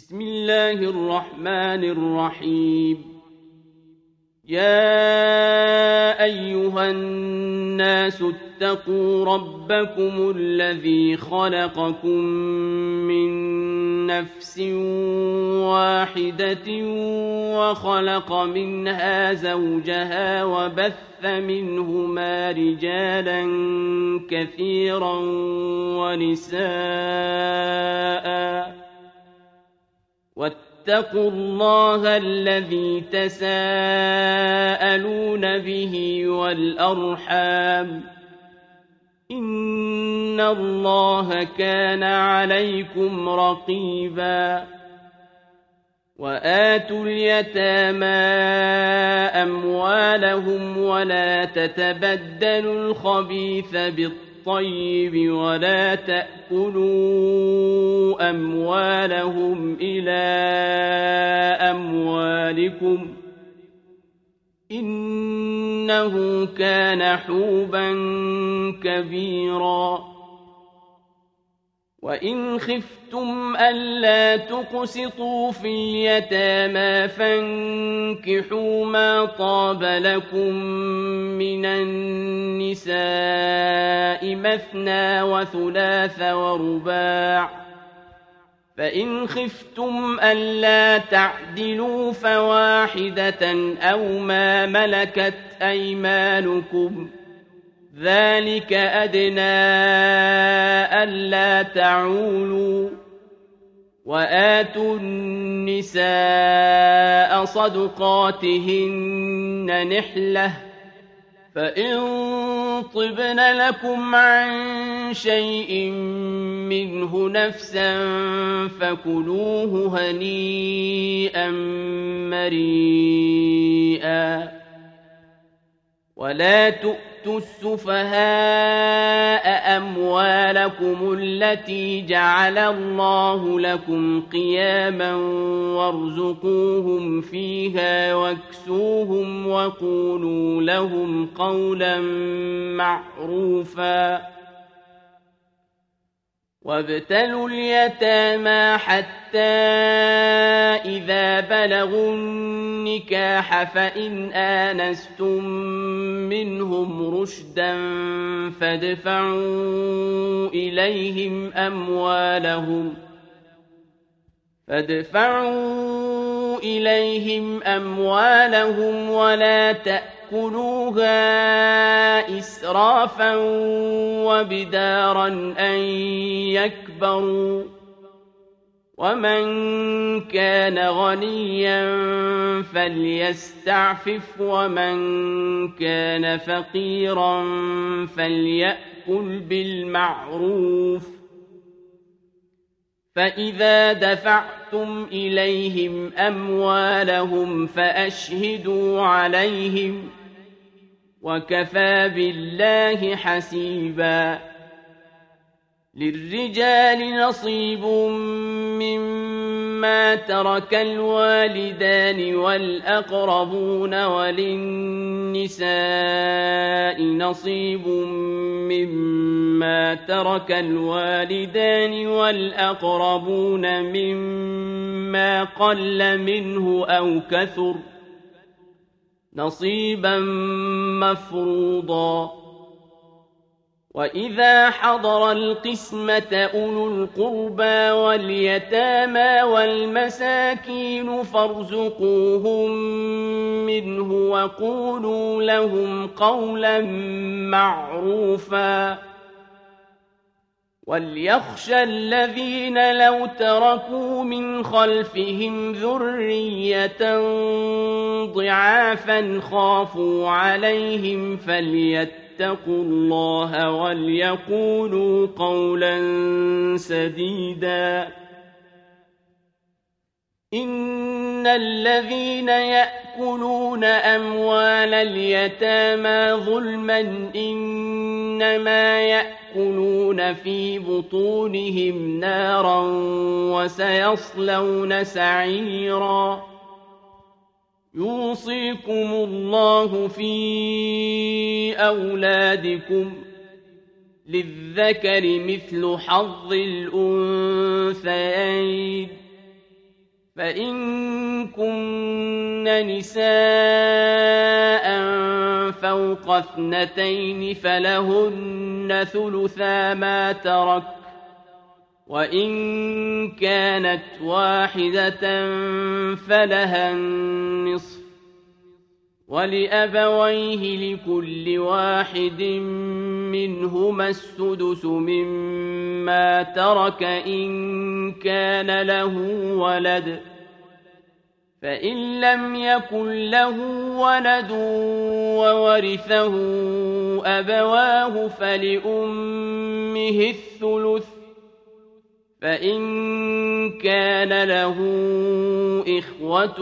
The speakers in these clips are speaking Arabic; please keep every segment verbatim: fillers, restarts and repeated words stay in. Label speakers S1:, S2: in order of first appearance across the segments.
S1: بسم الله الرحمن الرحيم. يا أيها الناس اتقوا ربكم الذي خلقكم من نفس واحدة وخلق منها زوجها وبث منهما رجالا كثيرا ونساء واتقوا الله الذي تساءلون به والأرحام إن الله كان عليكم رقيبا. وآتوا اليتامى أموالهم ولا تتبدلوا الخبيث بالطيب ولا تأكلوا أموالهم إلى أموالكم إنه كان حوبا كبيرا. وإن خفتم ألا تقسطوا في اليتامى فانكحوا ما طاب لكم من النساء مثنى وثلاث ورباع، فإن خفتم ألا تعدلوا فواحدة أو ما ملكت أيمانكم ذلك أدنى ألا تعولوا. وآتوا النساء صدقاتهن نحلة، فإن طبن لكم عن شيء منه نفسا فكلوه هنيئا مريئا. ولا تؤتوا السفهاء أموالكم التي جعل الله لكم قياما وارزقوهم فيها واكسوهم وقولوا لهم قولا معروفا. وابتلوا اليتامى حتى إذا بلغوا النكاح فإن آنستم منهم رشدا فادفعوا إليهم أموالهم فادفعوا إليهم أموالهم ولا تأكلوها إسرافا وبدارا أن يكبروا. ومن كان غنيا فليستعفف ومن كان فقيرا فليأكل بالمعروف. فإذا دفعتم إليهم أموالهم فأشهدوا عليهم وكفى بالله حسيبا. للرجال نصيب مما ترك الوالدان والأقربون وللنساء نصيب مما ترك الوالدان والأقربون مما قل منه أو كثر نصيبا مفروضا. وإذا حضر القسمة أولو القربى واليتامى والمساكين فارزقوهم منه وقولوا لهم قولا معروفا. وليخشى الذين لو تركوا من خلفهم ذرية ضعافا خافوا عليهم فليتقوا اتقوا الله وليقولوا قولا سديدا. إن الذين يأكلون أموال اليتامى ظلما إنما يأكلون في بطونهم نارا وسيصلون سعيرا. يوصيكم الله في أولادكم للذكر مثل حظ الأنثيين فإن كن نساء فوق اثنتين فلهن ثلثا ما ترك، وإن كانت واحدة فلها النصف، ولأبويه لكل واحد منهما السدس مما ترك إن كان له ولد، فإن لم يكن له ولد وورثه أبواه فلأمه الثلث، فإن كان له إخوة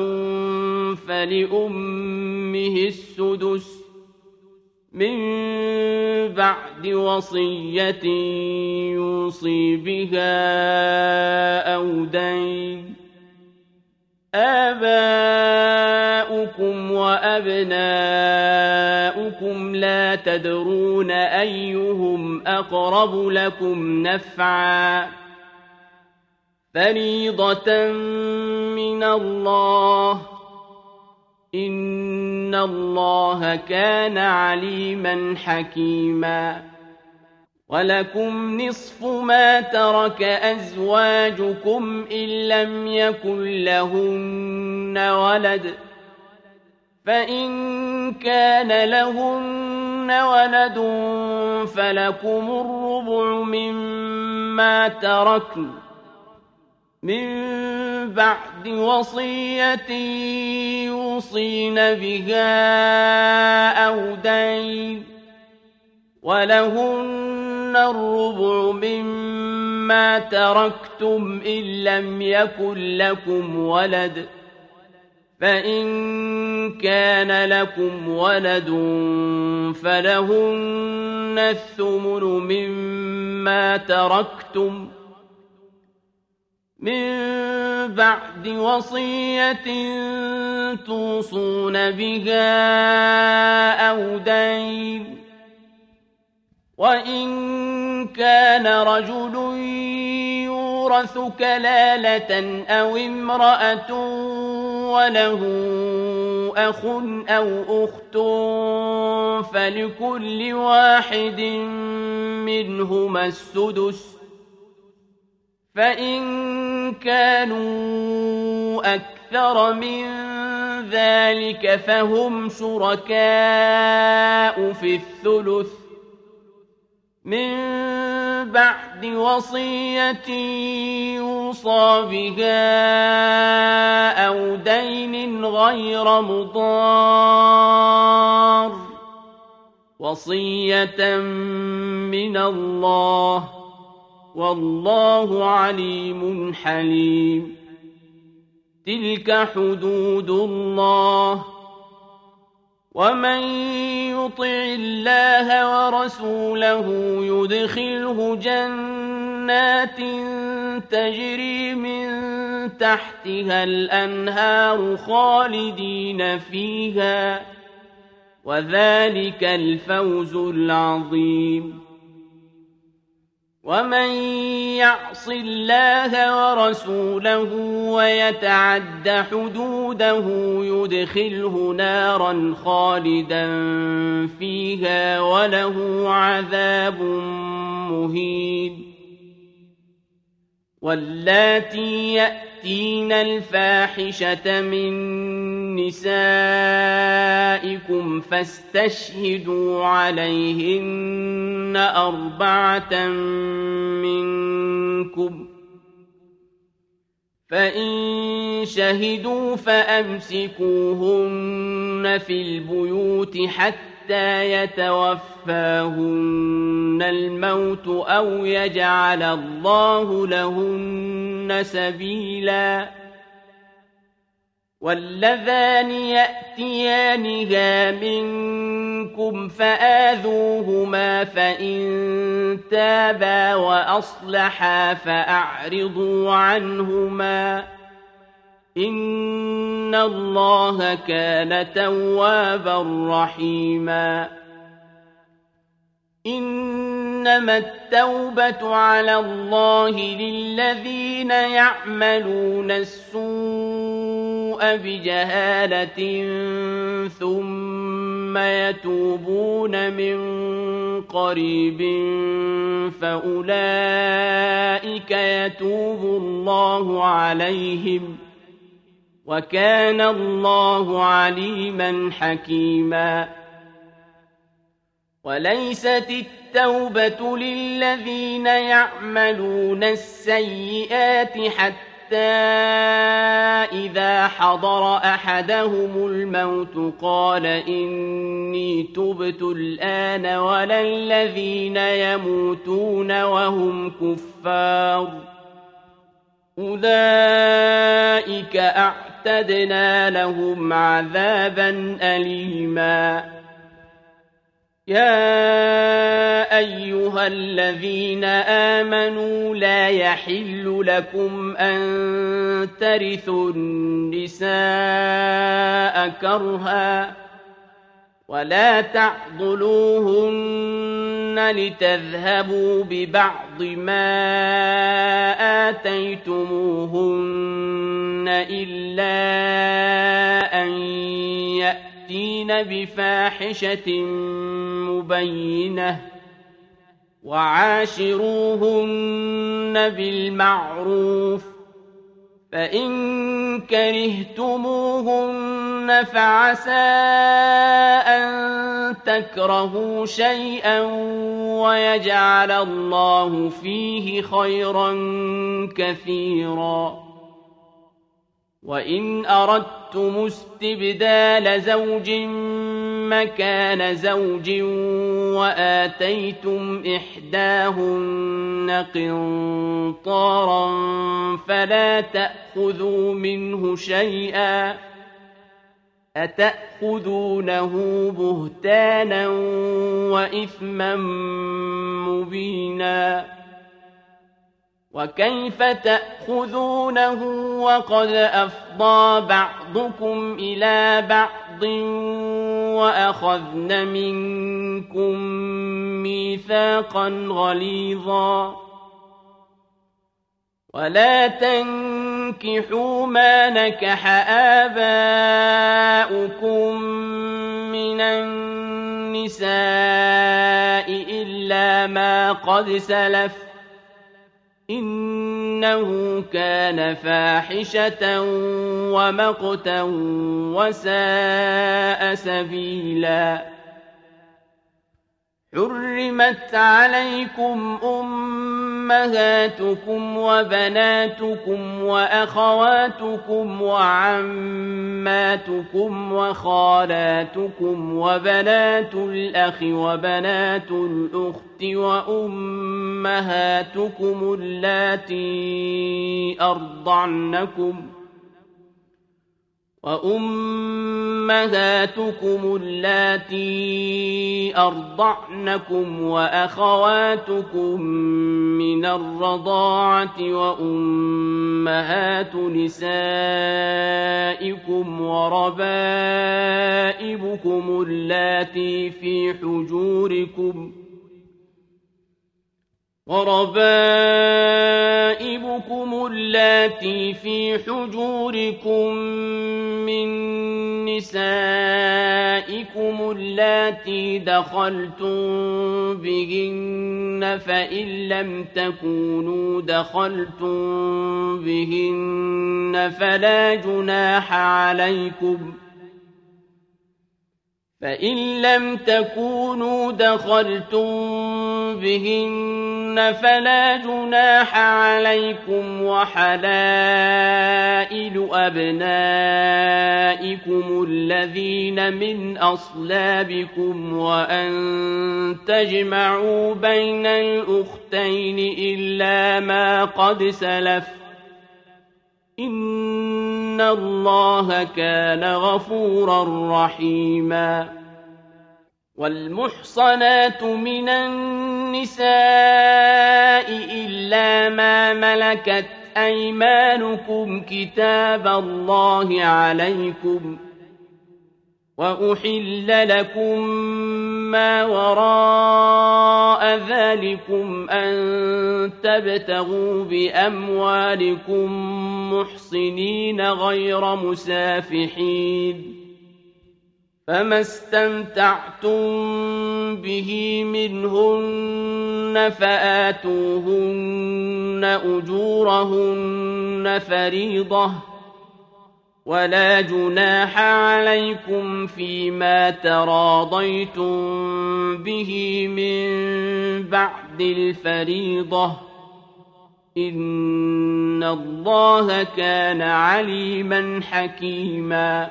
S1: فلأمه السدس من بعد وصية يوصي بها أو دين. آباؤكم وأبناؤكم لا تدرون أيهم أقرب لكم نفعا، فريضة من الله، إن الله كان عليما حكيما. ولكم نصف ما ترك أزواجكم إن لم يكن لهن ولد، فإن كان لهن ولد فلكم الربع مما تركن من بعد وصية يوصين بها أو دين، ولهن الربع مما تركتم إن لم يكن لكم ولد، فإن كان لكم ولد فلهن الثمن مما تركتم من بعد وصية توصون بها أو دين. وإن كان رجل يورث كلالة أو امرأة وله أخ أو أخت فلكل واحد منهما السدس، فإن كانوا أكثر من ذلك فهم شركاء في الثلث من بعد وصية يوصى بها أو دين غير مضار، وصية من الله، والله عليم حليم. تلك حدود الله، ومن يطع الله ورسوله يدخله جنات تجري من تحتها الأنهار خالدين فيها، وذلك الفوز العظيم. ومن يعص الله ورسوله ويتعد حدوده يدخله نارا خالدا فيها وله عذاب مهين. واللاتي يأتين الفاحشة من نسائكم فاستشهدوا عليهن أربعة منكم، فإن شهدوا فأمسكوهن في البيوت حتى يتوفاهن الموت أو يجعل الله لهن سبيلا. واللذان يأتيانها منكم فآذوهما فإن تابا وأصلحا فأعرضوا عنهما، إن الله كان توابا رحيما. إنما التوبة على الله للذين يعملون السوء السوء بجهالة ثم يتوبون من قريب فأولئك يتوب الله عليهم وكان الله عليما حكيما. وليست التوبة للذين يعملون السيئات حتى إذا حضر أحدهم الموت قال إني تبت الآن ولا الذين يموتون وهم كفار أولئك أعتدنا لهم عذابا أليما. يا أيها الذين آمنوا لا يحل لكم أن ترثوا النساء كرها ولا تعضلوهن لتذهبوا ببعض ما آتيتموهن إلا أن يأتين بفاحشة مبينة وعاشروهن بالمعروف فإن كرهتموهن فعسى أن تكرهوا شيئا ويجعل الله فيه خيرا كثيرا. وإن أردتم استبدال زوج مكان زوج وآتيتم إحداهن قنطارا فلا تأخذوا منه شيئا أتأخذونه بهتانا وإثما مبينا. وكيف تأخذونه وقد أفضى بعضكم إلى بعض وأخذن منكم ميثاقا غليظا. ولا تنكحوا ما نكح آباؤكم من النساء إلا ما قد سلف إنه كان فاحشة ومقتا وساء سبيلا. حرمت عليكم أمهاتكم وبناتكم وأخواتكم وعماتكم وخالاتكم وبنات الأخ وبنات الأخت وأمهاتكم اللاتي أرضعنكم وأمهاتكم اللاتي أرضعنكم وأخواتكم من الرضاعة وأمهات نسائكم وربائبكم اللاتي في حجوركم وربائبكم اللاتي في حجوركم من نسائكم اللاتي دخلتم بهن فإن لم تكونوا دخلتم بهن فلا جناح عليكم فإن لم تكونوا دخلتم بهن فلا جناح عليكم وحلائل أبنائكم الذين من أصلابكم وأن تجمعوا بين الأختين إلا ما قد سلف إن الله كان غفورا رحيما. والمحصنات من النساء إلا ما ملكت أيمانكم كتاب الله عليكم وأحل لكم ما وراء ذلكم أن تبتغوا بأموالكم محصنين غير مسافحين فما استمتعتم به منهن فآتوهن أجورهن فريضة ولا جناح عليكم فيما تراضيتم به من بعد الفريضة إن الله كان عليما حكيما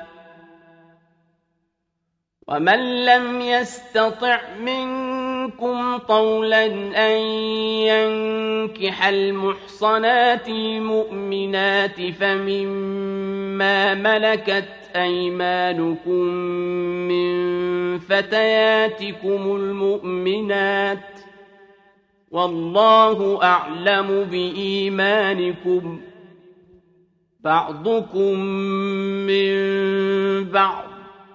S1: ومن لم يستطع منكم طولا أن ينكح المحصنات المؤمنات فمما ملكت أيمانكم من فتياتكم المؤمنات والله أعلم بإيمانكم بعضكم من بعض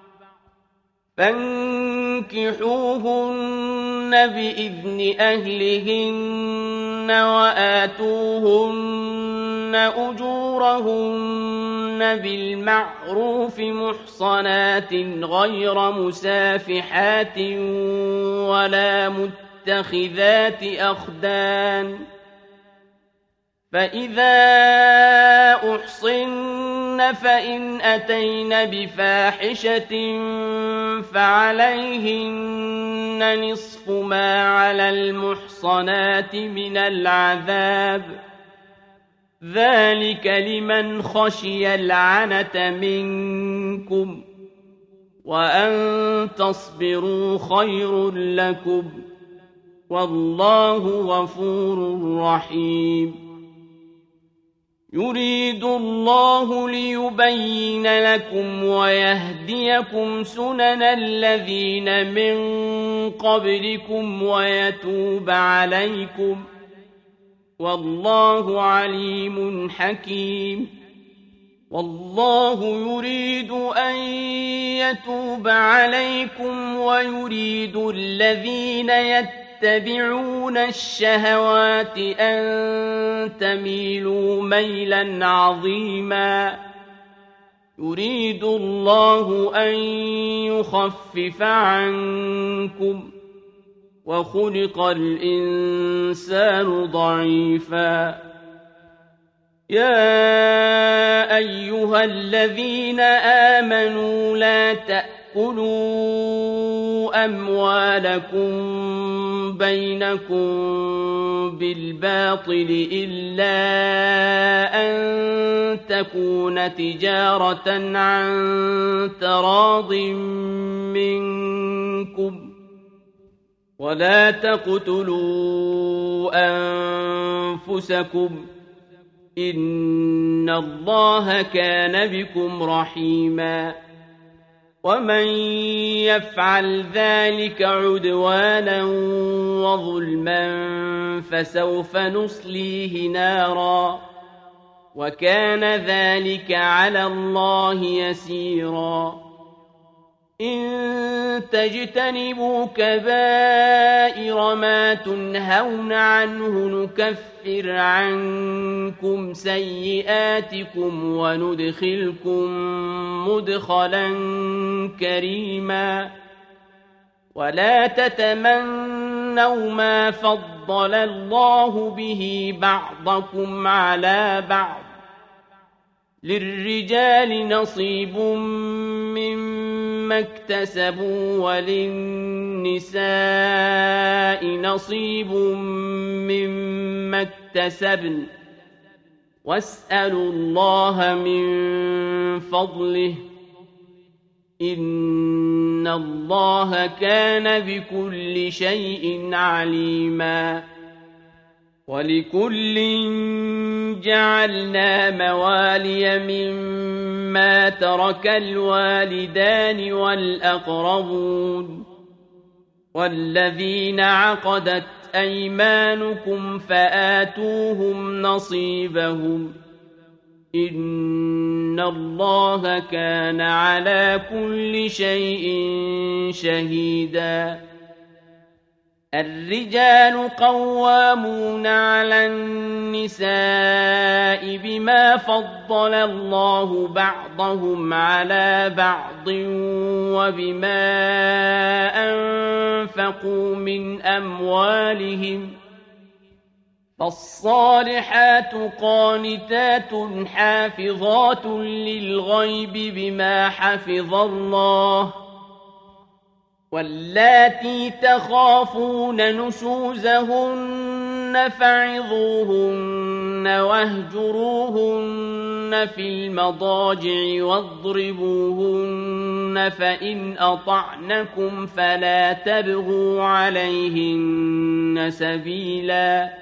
S1: فانكحوهن بإذن أهلهن وآتوهن أجورهن بالمعروف محصنات غير مسافحات ولا متخذات أخدان فإذا أحصن فإن أتين بفاحشة فعليهن نصف ما على المحصنات من العذاب ذلك لمن خشي العنة منكم وأن تصبروا خير لكم والله غفور رحيم يريد الله ليبين لكم ويهديكم سنن الذين من قبلكم ويتوب عليكم والله عليم حكيم والله يريد أن يتوب عليكم ويريد الذين يتبعون يتبعون الشهوات أن تميلوا ميلا عظيما يريد الله أن يخفف عنكم وخلق الإنسان ضعيفا يا أيها الذين آمنوا لا تأكلوا أموالكم بينكم بالباطل إلا أن تكون تجارة عن تراض منكم ولا تقتلوا أنفسكم إن الله كان بكم رحيما ومن يفعل ذلك عدوانا وظلما فسوف نصليه نارا وكان ذلك على الله يسيرا إن تجتنبوا كبائر ما تنهون عنه نكفر عنكم سيئاتكم وندخلكم مدخلا كريما ولا تتمنوا ما فضل الله به بعضكم على بعض للرجال نصيب مما اكتسبوا وللنساء نصيب مما اكتسبن واسألوا الله من فضله إن الله كان بكل شيء عليما ولكل جعلنا موالي مما ترك الوالدان والأقربون والذين عقدت أيمانكم فآتوهم نصيبهم إن الله كان على كل شيء شهيدا الرجال قوامون على النساء بما فضل الله بعضهم على بعض وبما أنفقوا من أموالهم فالصالحات قانتات حافظات للغيب بما حفظ الله واللاتي تخافون نشوزهن فعظوهن واهجروهن في المضاجع واضربوهن فإن أطعنكم فلا تبغوا عليهن سبيلا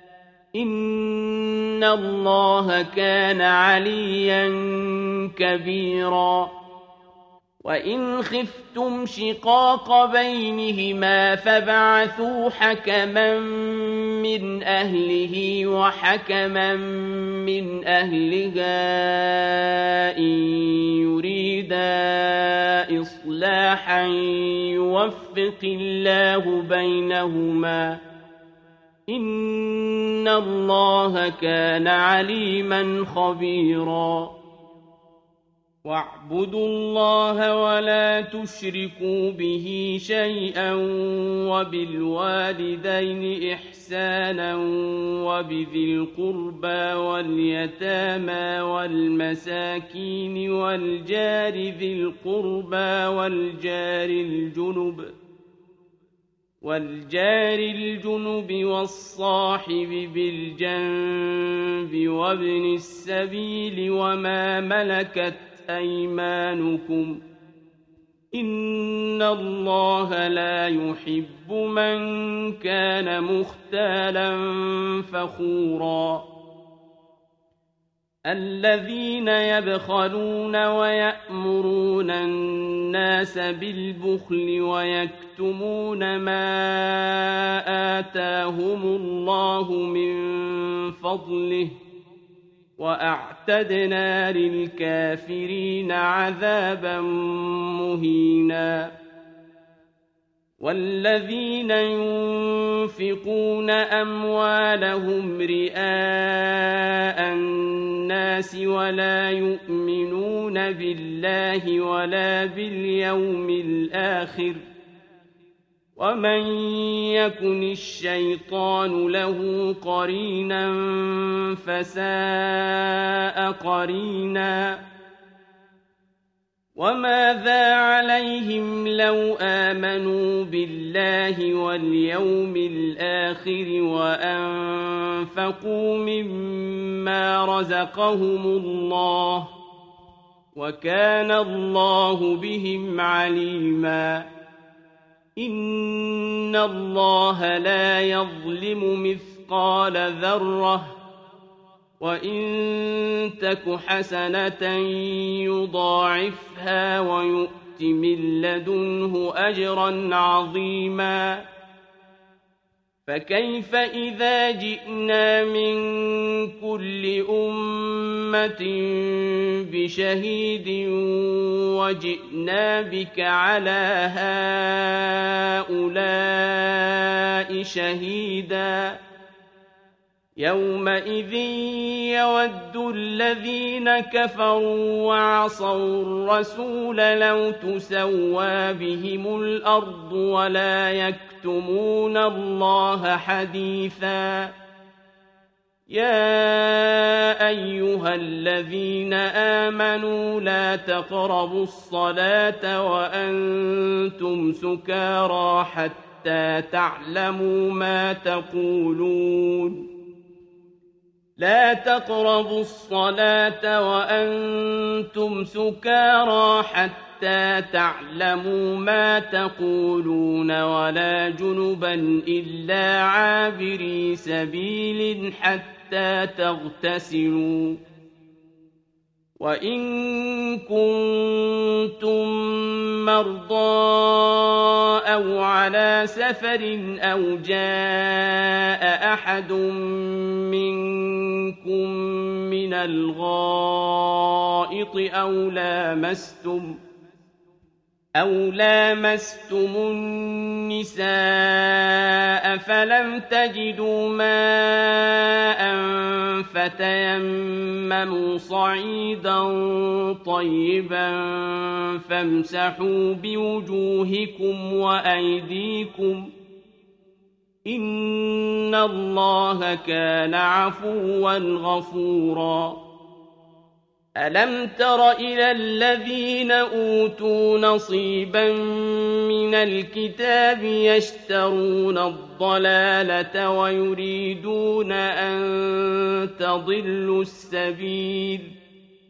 S1: إن الله كان عليا كبيرا وإن خفتم شقاق بينهما فبعثوا حكما من أهله وحكما من أهلها إن يريدا إصلاحا يوفق الله بينهما إن الله كان عليما خبيرا واعبدوا الله ولا تشركوا به شيئا وبالوالدين إحسانا وبذي القربى واليتامى والمساكين والجار ذي القربى والجار الجنب والجار الجنب والصاحب بالجنب وابن السبيل وما ملكت أيمانكم إن الله لا يحب من كان مختالا فخورا الذين يبخلون ويأمرون الناس بالبخل ويكتمون ما آتاهم الله من فضله وأعتدنا للكافرين عذابا مهينا والذين ينفقون أموالهم رئاء الناس ولا يؤمنون بالله ولا باليوم الآخر ومن يكن الشيطان له قرينا فساء قرينا وماذا عليهم لو آمنوا بالله واليوم الآخر وأنفقوا مما رزقهم الله وكان الله بهم عليما إن الله لا يظلم مثقال ذرة وإن تك حسنة يضاعفها ويؤت من لدنه أجرا عظيما فكيف إذا جئنا من كل أمة بشهيد وجئنا بك على هؤلاء شهيدا يومئذ يود الذين كفروا وعصوا الرسول لو تسوى بهم الأرض ولا يكتمون الله حديثا يا أيها الذين آمنوا لا تقربوا الصلاة وأنتم سكارى حتى تعلموا ما تقولون لا تقربوا الصلاة وأنتم سكارى حتى تعلموا ما تقولون ولا جنبا إلا عابري سبيل حتى تغتسلوا وإن كنتم مرضى أو على سفر أو جاء أحد منكم من الغائط أو لامستم أَوْ لَامَسْتُمُ النِّسَاءَ فَلَمْ تَجِدُوا مَاءً فَتَيَمَّمُوا صَعِيدًا طَيِّبًا فَامْسَحُوا بِوُجُوهِكُمْ وَأَيْدِيكُمْ ۗ إِنَّ اللَّهَ كَانَ عَفُوًّا غَفُورًا. أَلَمْ تَرَ إِلَى الَّذِينَ أُوتُوا نَصِيبًا مِّنَ الْكِتَابِ يَشْتَرُونَ الضَّلَالَةَ وَيُرِيدُونَ أَن تَضِلُّوا السَّبِيلَ ۗ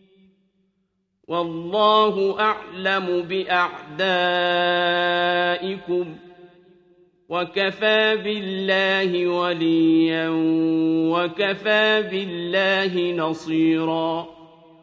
S1: وَاللَّهُ أَعْلَمُ بِأَعْدَائِكُمْ ۚ وَكَفَىٰ بِاللَّهِ وَلِيًّا وَكَفَىٰ بِاللَّهِ نَصِيرًا.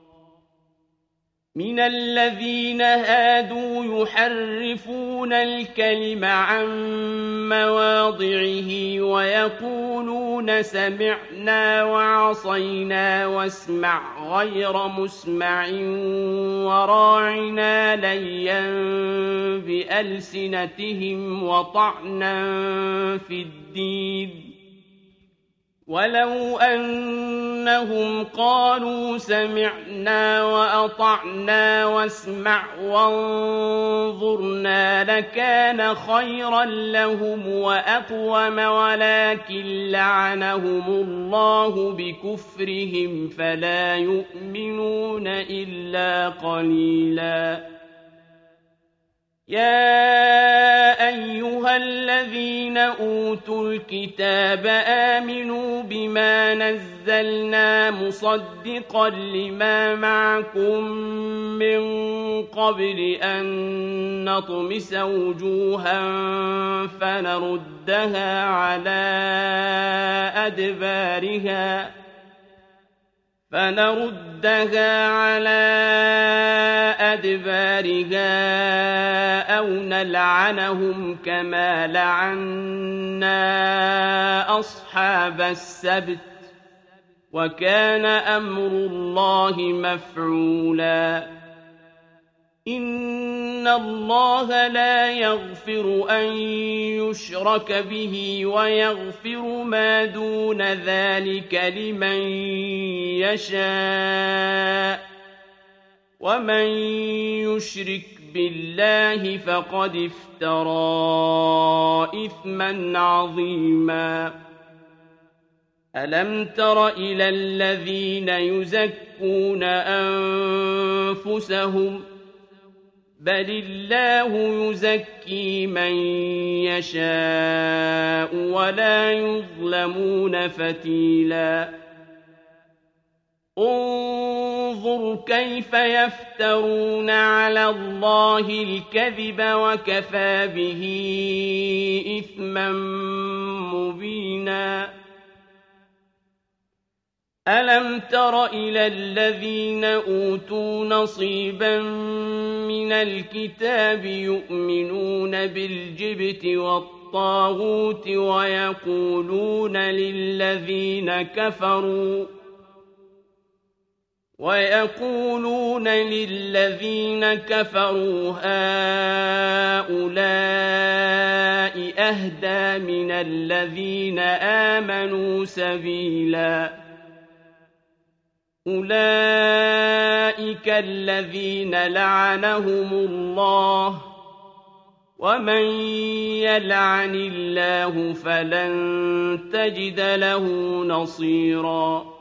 S1: مِنَ الَّذِينَ هَادُوا يُحَرِّفُونَ الْكَلِمَ عَن مَّوَاضِعِهِ وَيَقُولُونَ سَمِعْنَا وَعَصَيْنَا وَاسْمَعْ غَيْرَ مُسْمَعٍ وَرَاعِنَا لَيًّا بِأَلْسِنَتِهِمْ وَطَعْنًا فِي الدِّينِ ۚ وَلَوْ أَنَّهُمْ قَالُوا سَمِعْنَا وَأَطَعْنَا وَاسْمَعْ وَانظُرْنَا لَكَانَ خَيْرًا لَّهُمْ وَأَقْوَمَ، وَلَٰكِن لَّعَنَهُمُ اللَّهُ بِكُفْرِهِمْ فَلَا يُؤْمِنُونَ إِلَّا قَلِيلًا. يَا أَيُّهَا الَّذِينَ أُوتُوا الْكِتَابَ آمِنُوا بِمَا نَزَّلْنَا مُصَدِّقًا لِّمَا مَعَكُم مِّن قَبْلِ أَن نَّطْمِسَ وُجُوهًا فَنَرُدَّهَا عَلَىٰ أَدْبَارِهَا فَنَرُدَّهَا عَلَىٰ أَدْبَارِهَا أَوْ نَلْعَنَهُمْ كَمَا لَعَنَّا أَصْحَابَ السَّبْتِ ۚ وَكَانَ أَمْرُ اللَّهِ مَفْعُولًا. إِنَّ اللَّهَ لَا يَغْفِرُ أَن يُشْرَكَ بِهِ وَيَغْفِرُ مَا دُونَ ذَٰلِكَ لِمَن يَشَاءُ ۚ وَمَن يُشْرِكْ بِاللَّهِ فَقَدِ افْتَرَىٰ إِثْمًا عَظِيمًا. أَلَمْ تَرَ إِلَى الَّذِينَ يُزَكُّونَ أَنفُسَهُم ۚ بَلِ اللَّهُ يُزَكِّي مَن يَشَاءُ وَلَا يُظْلَمُونَ فَتِيلًا. انظُرْ كَيْفَ يَفْتَرُونَ عَلَى اللَّهِ الْكَذِبَ وَكَفَىٰ بِهِ إِثْمًا مُّبِينًا. أَلَمْ تَرَ إِلَى الَّذِينَ أُوتُوا نَصِيبًا مِّنَ الْكِتَابِ يُؤْمِنُونَ بِالْجِبْتِ وَالطَّاغُوتِ وَيَقُولُونَ لِلَّذِينَ كَفَرُوا وَيَقُولُونَ لِلَّذِينَ كَفَرُوا هَٰؤُلَاءِ أَهْدَىٰ مِنَ الَّذِينَ آمَنُوا سَبِيلًا. أُولَٰئِكَ الَّذِينَ لَعَنَهُمُ اللَّهُ ۖ وَمَن يَلْعَنِ اللَّهُ فَلَن تَجِدَ لَهُ نَصِيرًا.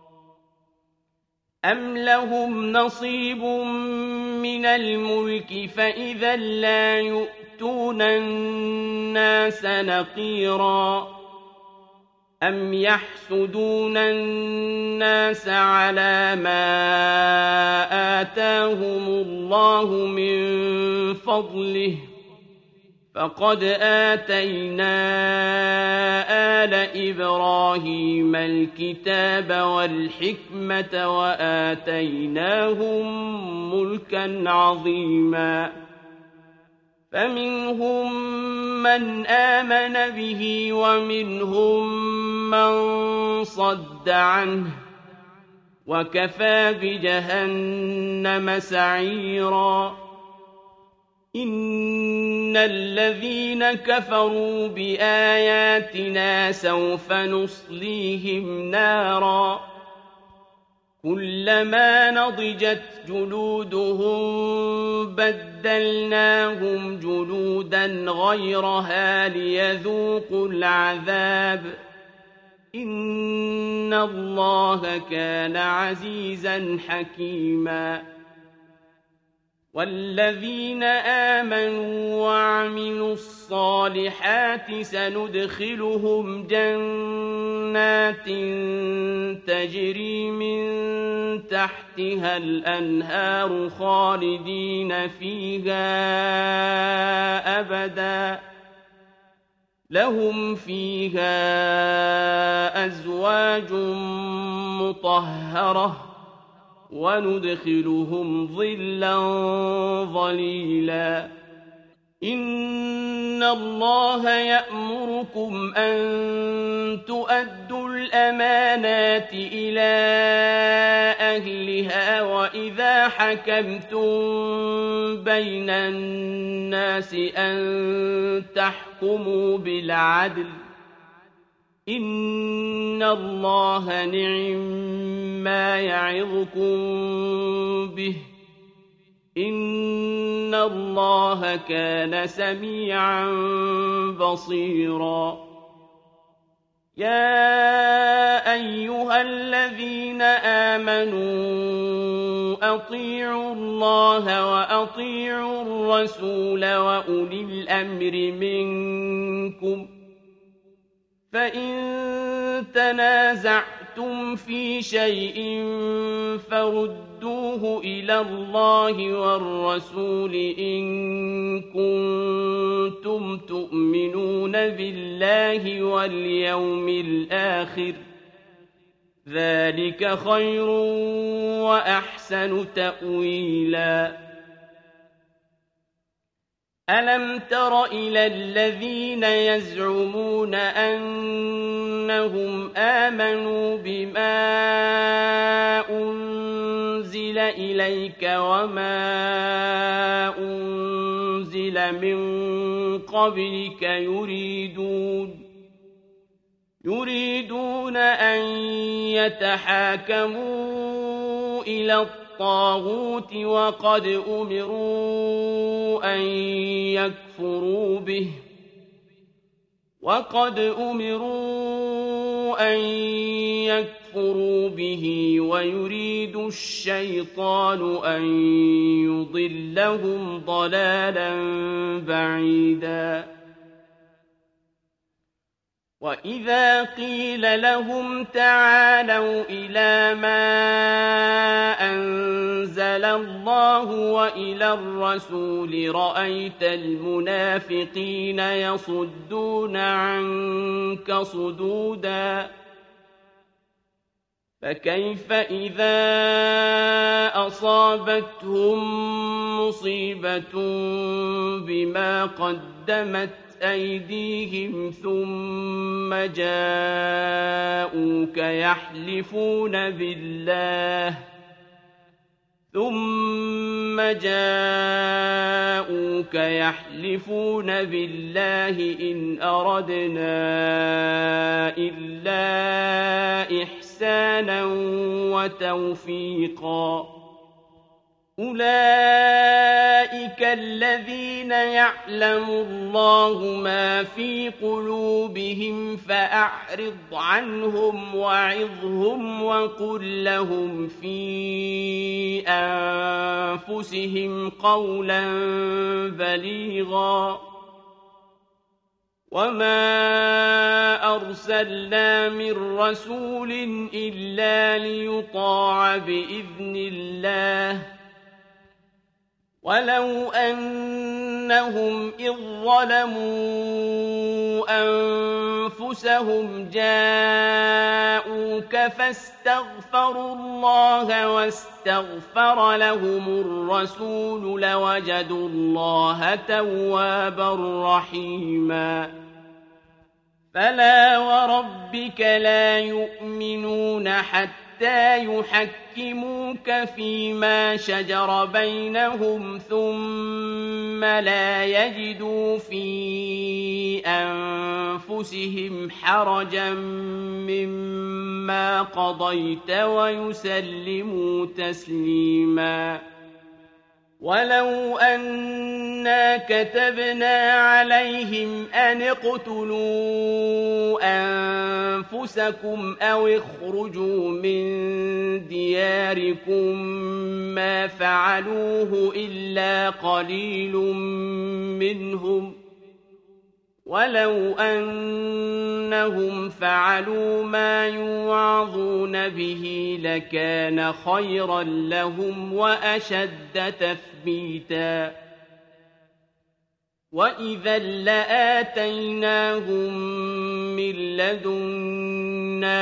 S1: أَمْ لَهُمْ نَصِيبٌ مِّنَ الْمُلْكِ فَإِذًا لَّا يُؤْتُونَ النَّاسَ نَقِيرًا. أَمْ يَحْسُدُونَ النَّاسَ عَلَىٰ مَا آتَاهُمُ اللَّهُ مِن فَضْلِهِ ۖ فَقَدْ آتَيْنَا آلَ إِبْرَاهِيمَ الْكِتَابَ وَالْحِكْمَةَ وَآتَيْنَاهُم مُّلْكًا عَظِيمًا. فَمِنْهُم مَّنْ آمَنَ بِهِ وَمِنْهُم مَّن صَدَّ عَنْهُ ۚ وَكَفَىٰ بِجَهَنَّمَ سَعِيرًا. إن الذين كفروا بآياتنا سوف نصليهم نارا كلما نضجت جلودهم بدلناهم جلودا غيرها ليذوقوا العذاب إن الله كان عزيزا حكيما والذين آمنوا وعملوا الصالحات سندخلهم جنات تجري من تحتها الأنهار خالدين فيها أبدا لهم فيها أزواج مطهرة وندخلهم ظلا ظليلا إن الله يأمركم أن تؤدوا الأمانات إلى أهلها وإذا حكمتم بين الناس أن تحكموا بالعدل إن الله نعم ما يعظكم به إن الله كان سميعا بصيرا يا أيها الذين آمنوا أطيعوا الله وأطيعوا الرسول وأولي الأمر منكم فإن تنازعتم في شيء فردوه إلى الله والرسول إن كنتم تؤمنون بالله واليوم الآخر ذلك خير وأحسن تأويلا ألم تر إلى الذين يزعمون أنهم آمنوا بما أنزل إليك وما أنزل من قبلك يريدون يريدون أن يتحاكموا إلى الطاغوت وقد أمروا أن يكفروا به وقد أمروا أن يكفروا به ويريد الشيطان أن يضلهم ضلالا بعيدا وإذا قيل لهم تعالوا إلى ما أنزل الله وإلى الرسول رأيت المنافقين يصدون عنك صدودا فكيف إذا أصابتهم مصيبة بما قدمت أيديهم ثم جاءوك يحلفون بالله ثم جاءوك يحلفون بالله إن أردنا إلا إحسانا وتوفيقا أولئك الذين يعلم الله ما في قلوبهم فأعرض عنهم وعظهم وقل لهم في أنفسهم قولا بليغا وما أرسلنا من رسول إلا ليطاع بإذن الله ولو أنهم إذ ظلموا أنفسهم جاءوك فاستغفروا الله واستغفر لهم الرسول لوجدوا الله توابا رحيما فلا وربك لا يؤمنون حتى حتى يحكموك فيما شجر بينهم ثم لا يجدوا في أنفسهم حرجا مما قضيت ويسلموا تسليما ولو أنا كتبنا عليهم أن اقتلوا أنفسكم أو اخرجوا من دياركم ما فعلوه إلا قليل منهم ولو أنهم فعلوا ما يوعظون به لكان خيرا لهم وأشد تثبيتا وإذا لآتيناهم من لدنا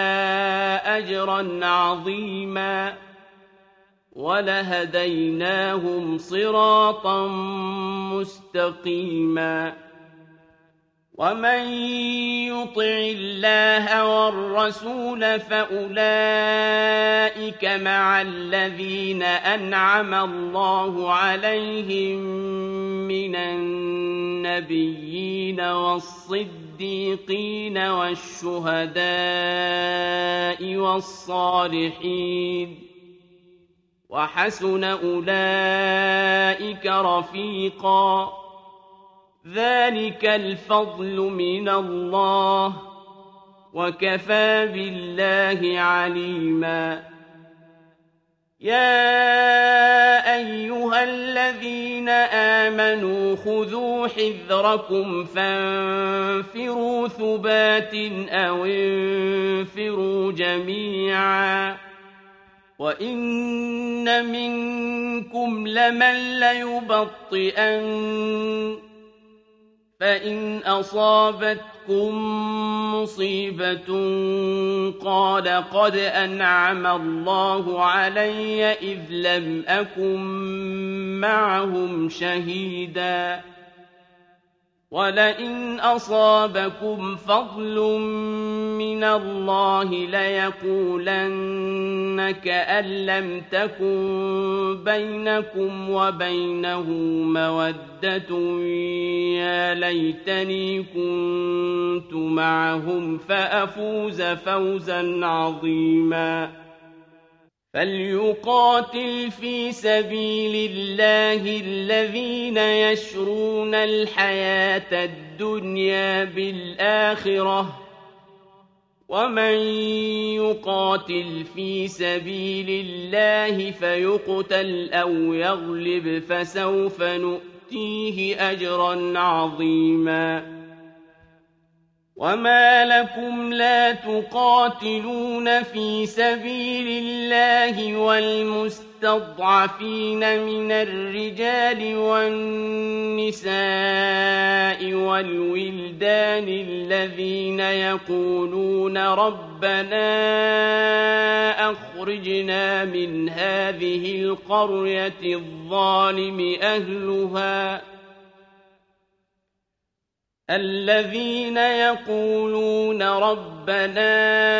S1: أجرا عظيما ولهديناهم صراطا مستقيما ومن يطع الله والرسول فأولئك مع الذين أنعم الله عليهم من النبيين والصديقين والشهداء والصالحين وحسن أولئك رفيقا ذلك الفضل من الله وكفى بالله عليما يا أيها الذين آمنوا خذوا حذركم فانفروا ثبات أو انفروا جميعا وإن منكم لمن ليبطئن فإن أصابتكم مصيبة قال قد أنعم الله علي إذ لم أكن معهم شهيدا ولئن أصابكم فضل من الله ليقولن كأن لم تكن بينكم وبينه مودة يا ليتني كنت معهم فأفوز فوزا عظيما فليقاتل في سبيل الله الذين يشرون الحياة الدنيا بالآخرة ومن يقاتل في سبيل الله فيقتل أو يغلب فسوف نؤتيه أجرا عظيما وما لكم لا تقاتلون في سبيل الله والمستضعفين من الرجال والنساء والولدان الذين يقولون ربنا أخرجنا من هذه القرية الظالم أهلها الذين يقولون ربنا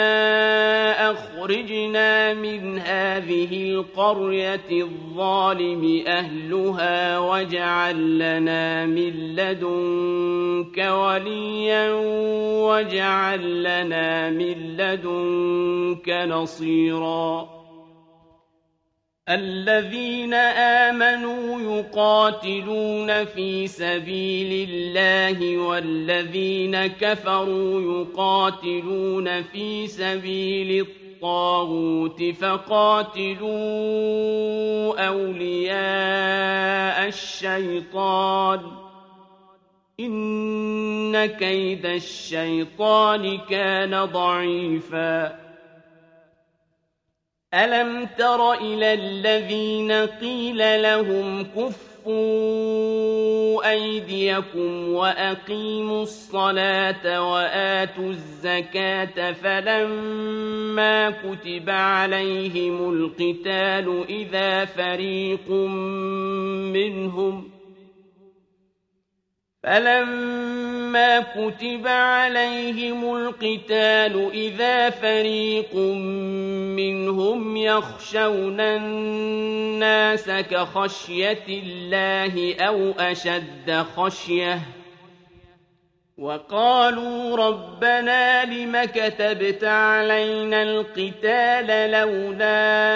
S1: أخرجنا من هذه القرية الظالم أهلها واجعل لنا من لدنك وليا واجعل لنا من لدنك نصيرا الذين آمنوا يقاتلون في سبيل الله والذين كفروا يقاتلون في سبيل الطاغوت فقاتلوا أولياء الشيطان إن كيد الشيطان كان ضعيفا ألم تر إلى الذين قيل لهم كفوا أيديكم وأقيموا الصلاة وآتوا الزكاة فلما كتب عليهم القتال إذا فريق منهم فلما كتب عليهم القتال إذا فريق منهم يخشون الناس كخشية الله أو أشد خشية وقالوا ربنا لم كتبت علينا القتال لولا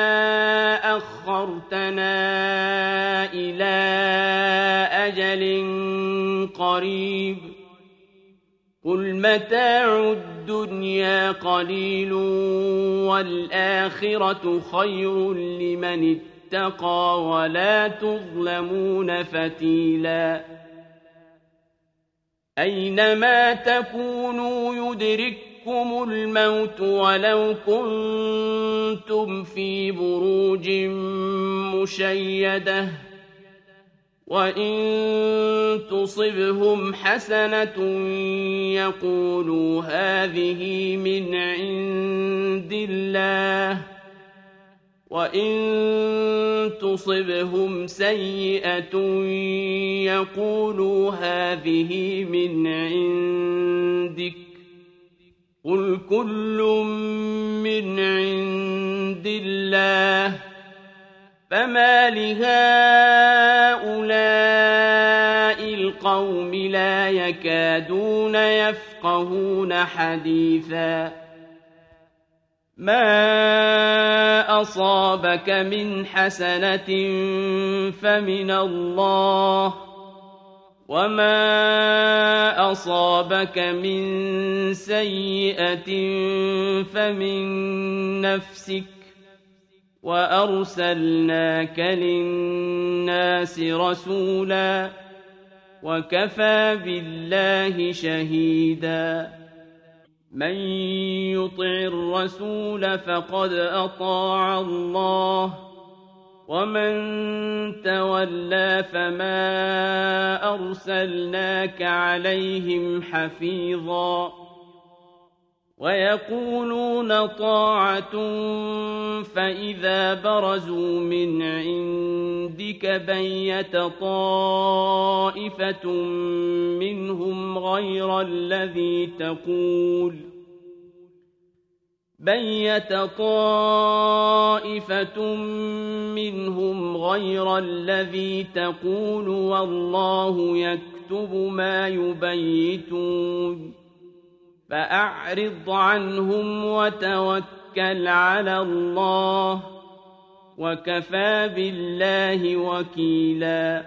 S1: أخرتنا إلى أجل قريب قل متاع الدنيا قليل والآخرة خير لمن اتقى ولا تظلمون فتيلا أينما تكونوا يدرككم الموت ولو كنتم في بروج مشيدة وإن تصبهم حسنة يقولوا هذه من عند الله وإن تصبهم سيئة يقولوا هذه من عندك قل كل من عند الله فما لهؤلاء القوم لا يكادون يفقهون حديثا ما أصابك من حسنة فمن الله وما أصابك من سيئة فمن نفسك وأرسلناك للناس رسولا وكفى بالله شهيدا من يطع الرسول فقد أطاع الله ومن تولى فما أرسلناك عليهم حفيظا ويقولون طاعة فإذا برزوا من عندك بيت طائفة منهم غير الذي تقول بيت طائفة منهم غير الذي تقول والله يكتب ما يبيتون فأعرض عنهم وتوكل على الله وكفى بالله وكيلا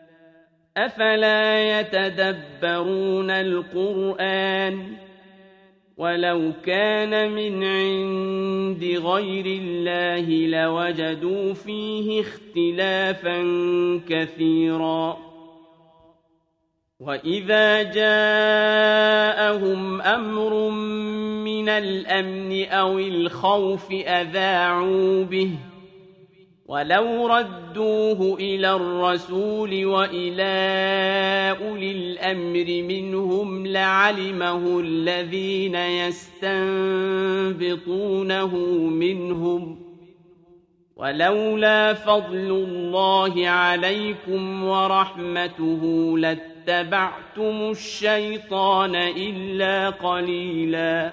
S1: أفلا يتدبرون القرآن ولو كان من عند غير الله لوجدوا فيه اختلافا كثيرا وإذا جاءهم أمر من الأمن أو الخوف أذاعوا به ولو ردوه إلى الرسول وإلى أولي الأمر منهم لعلمه الذين يستنبطونه منهم ولولا فضل الله عليكم ورحمته لاتبعتم الشيطان إلا قليلا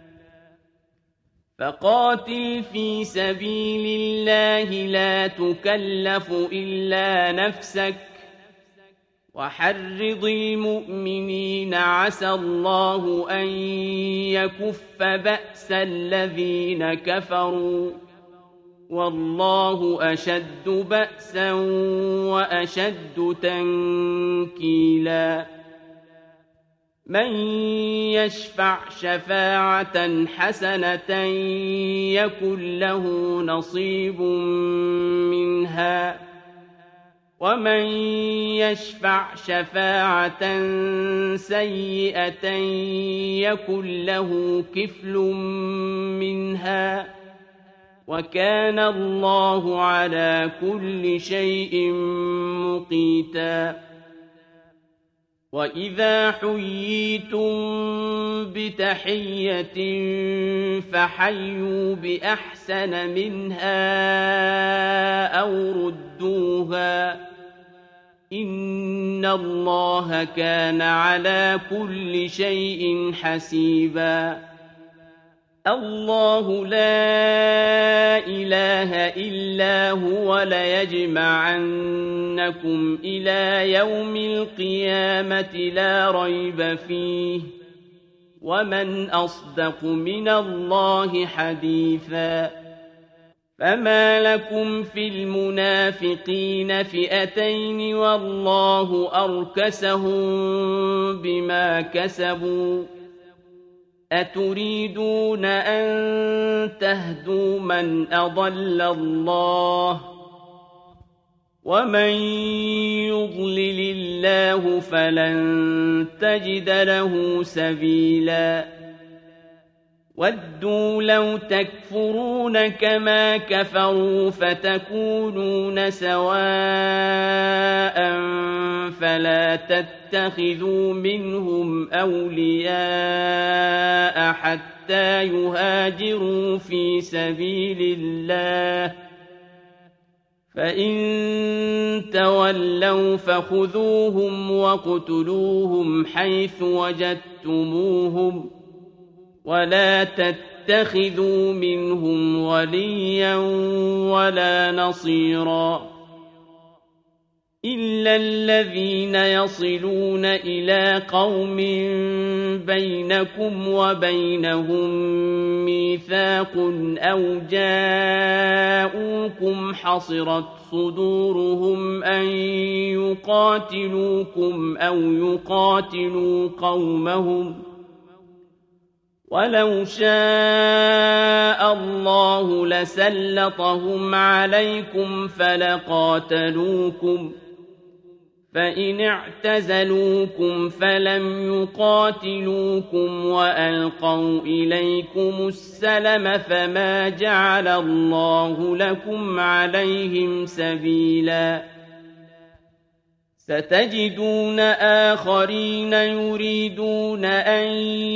S1: فقاتل في سبيل الله لا تكلف إلا نفسك وحرض المؤمنين عسى الله أن يكف بأس الذين كفروا والله أشد بأسا وأشد تنكيلا من يشفع شفاعة حسنة يكن له نصيب منها ومن يشفع شفاعة سيئة يكن له كفل منها وكان الله على كل شيء مقيتا وإذا حييتم بتحية فحيوا بأحسن منها أو ردوها إن الله كان على كل شيء حسيبا الله لا إله إلا هو ليجمعنكم إلى يوم القيامة لا ريب فيه ومن أصدق من الله حديثا فما لكم في المنافقين فئتين والله أركسهم بما كسبوا أتريدون أن تهدوا من أضل الله ومن يضلل الله فلن تجد له سبيلا ودوا لو تكفرون كما كفروا فتكونون سواء فلا تتخذوا منهم أولياء حتى يهاجروا في سبيل الله فإن تولوا فخذوهم وَاقْتُلُوهُمْ حيث وجدتموهم ولا تتخذوا منهم وليا ولا نصيرا إلا الذين يصلون إلى قوم بينكم وبينهم ميثاق أو جاءوكم حصرت صدورهم أن يقاتلوكم أو يقاتلوا قومهم ولو شاء الله لسلطهم عليكم فلقاتلوكم فإن اعتزلوكم فلم يقاتلوكم وألقوا إليكم السلم فما جعل الله لكم عليهم سبيلا ستجدون آخرين يريدون أن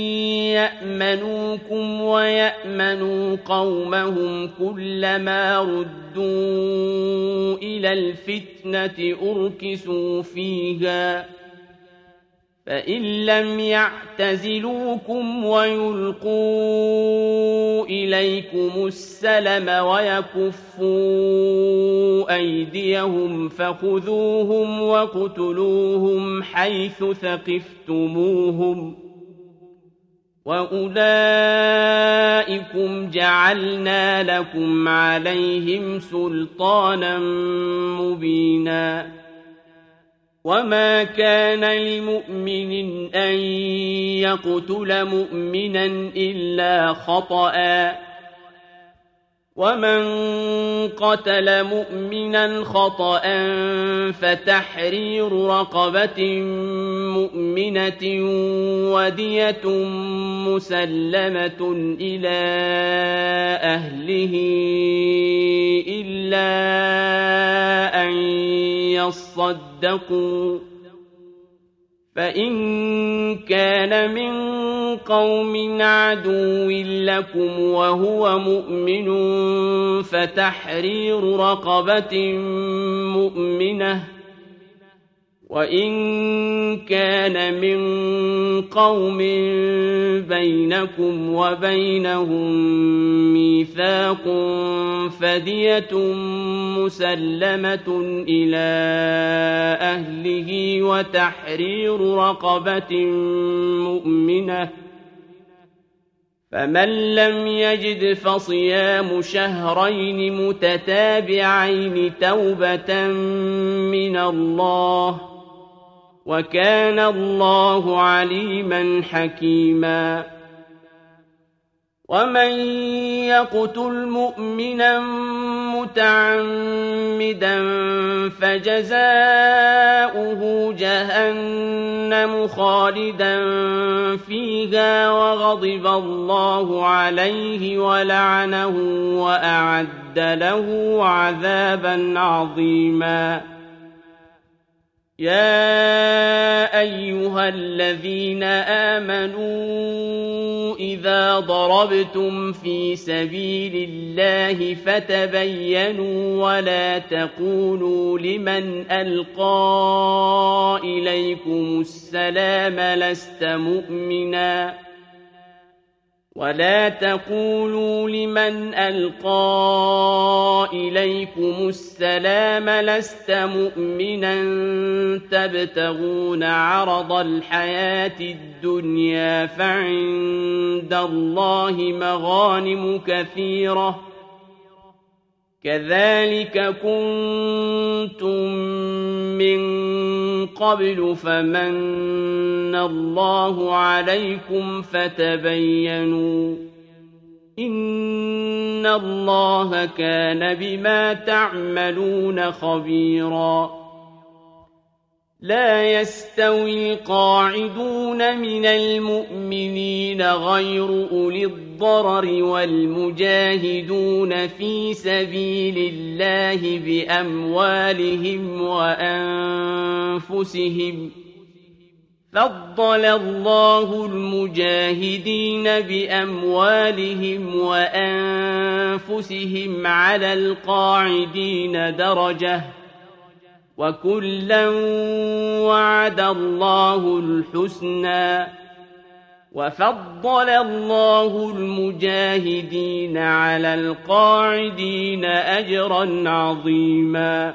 S1: يأمنوكم ويأمنوا قومهم كلما ردوا إلى الفتنة أركسوا فيها فإن لم يعتزلوكم ويلقوا إليكم السلم ويكفوا أيديهم فخذوهم واقتلوهم حيث ثقفتموهم وأولئكم جعلنا لكم عليهم سلطانا مبينا وما كان لمؤمن أن يقتل مؤمنا إلا خطأ ومن قتل مؤمنا خطأ فتحرير رقبة مؤمنة ودية مسلمة إلى أهله إلا أن يصدقوا فإن كان من قوم عدو لكم وهو مؤمن فتحرير رقبة مؤمنة وإن كان من قوم بينكم وبينهم ميثاق فدية مسلمة إلى أهله وتحرير رقبة مؤمنة فمن لم يجد فصيام شهرين متتابعين توبة من الله وكان الله عليما حكيما ومن يقتل مؤمنا متعمدا فجزاؤه جهنم خالدا فيها وغضب الله عليه ولعنه وأعد له عذابا عظيما يا أيها الذين آمنوا إذا ضربتم في سبيل الله فتبينوا ولا تقولوا لمن ألقى إليكم السلام لست مؤمنا ولا تقولوا لمن ألقى إليكم السلام لست مؤمنا تبتغون عرض الحياة الدنيا فعند الله مغانم كثيرة كذلك كنتم من قبل فمن الله عليكم فتبينوا إن الله كان بما تعملون خبيرا لا يستوي القاعدون من المؤمنين غير أولي الضرر والمجاهدون في سبيل الله بأموالهم وأنفسهم فضل الله المجاهدين بأموالهم وأنفسهم على القاعدين درجة وكلا وعد الله الحسنى وفضل الله المجاهدين على القاعدين أجرا عظيما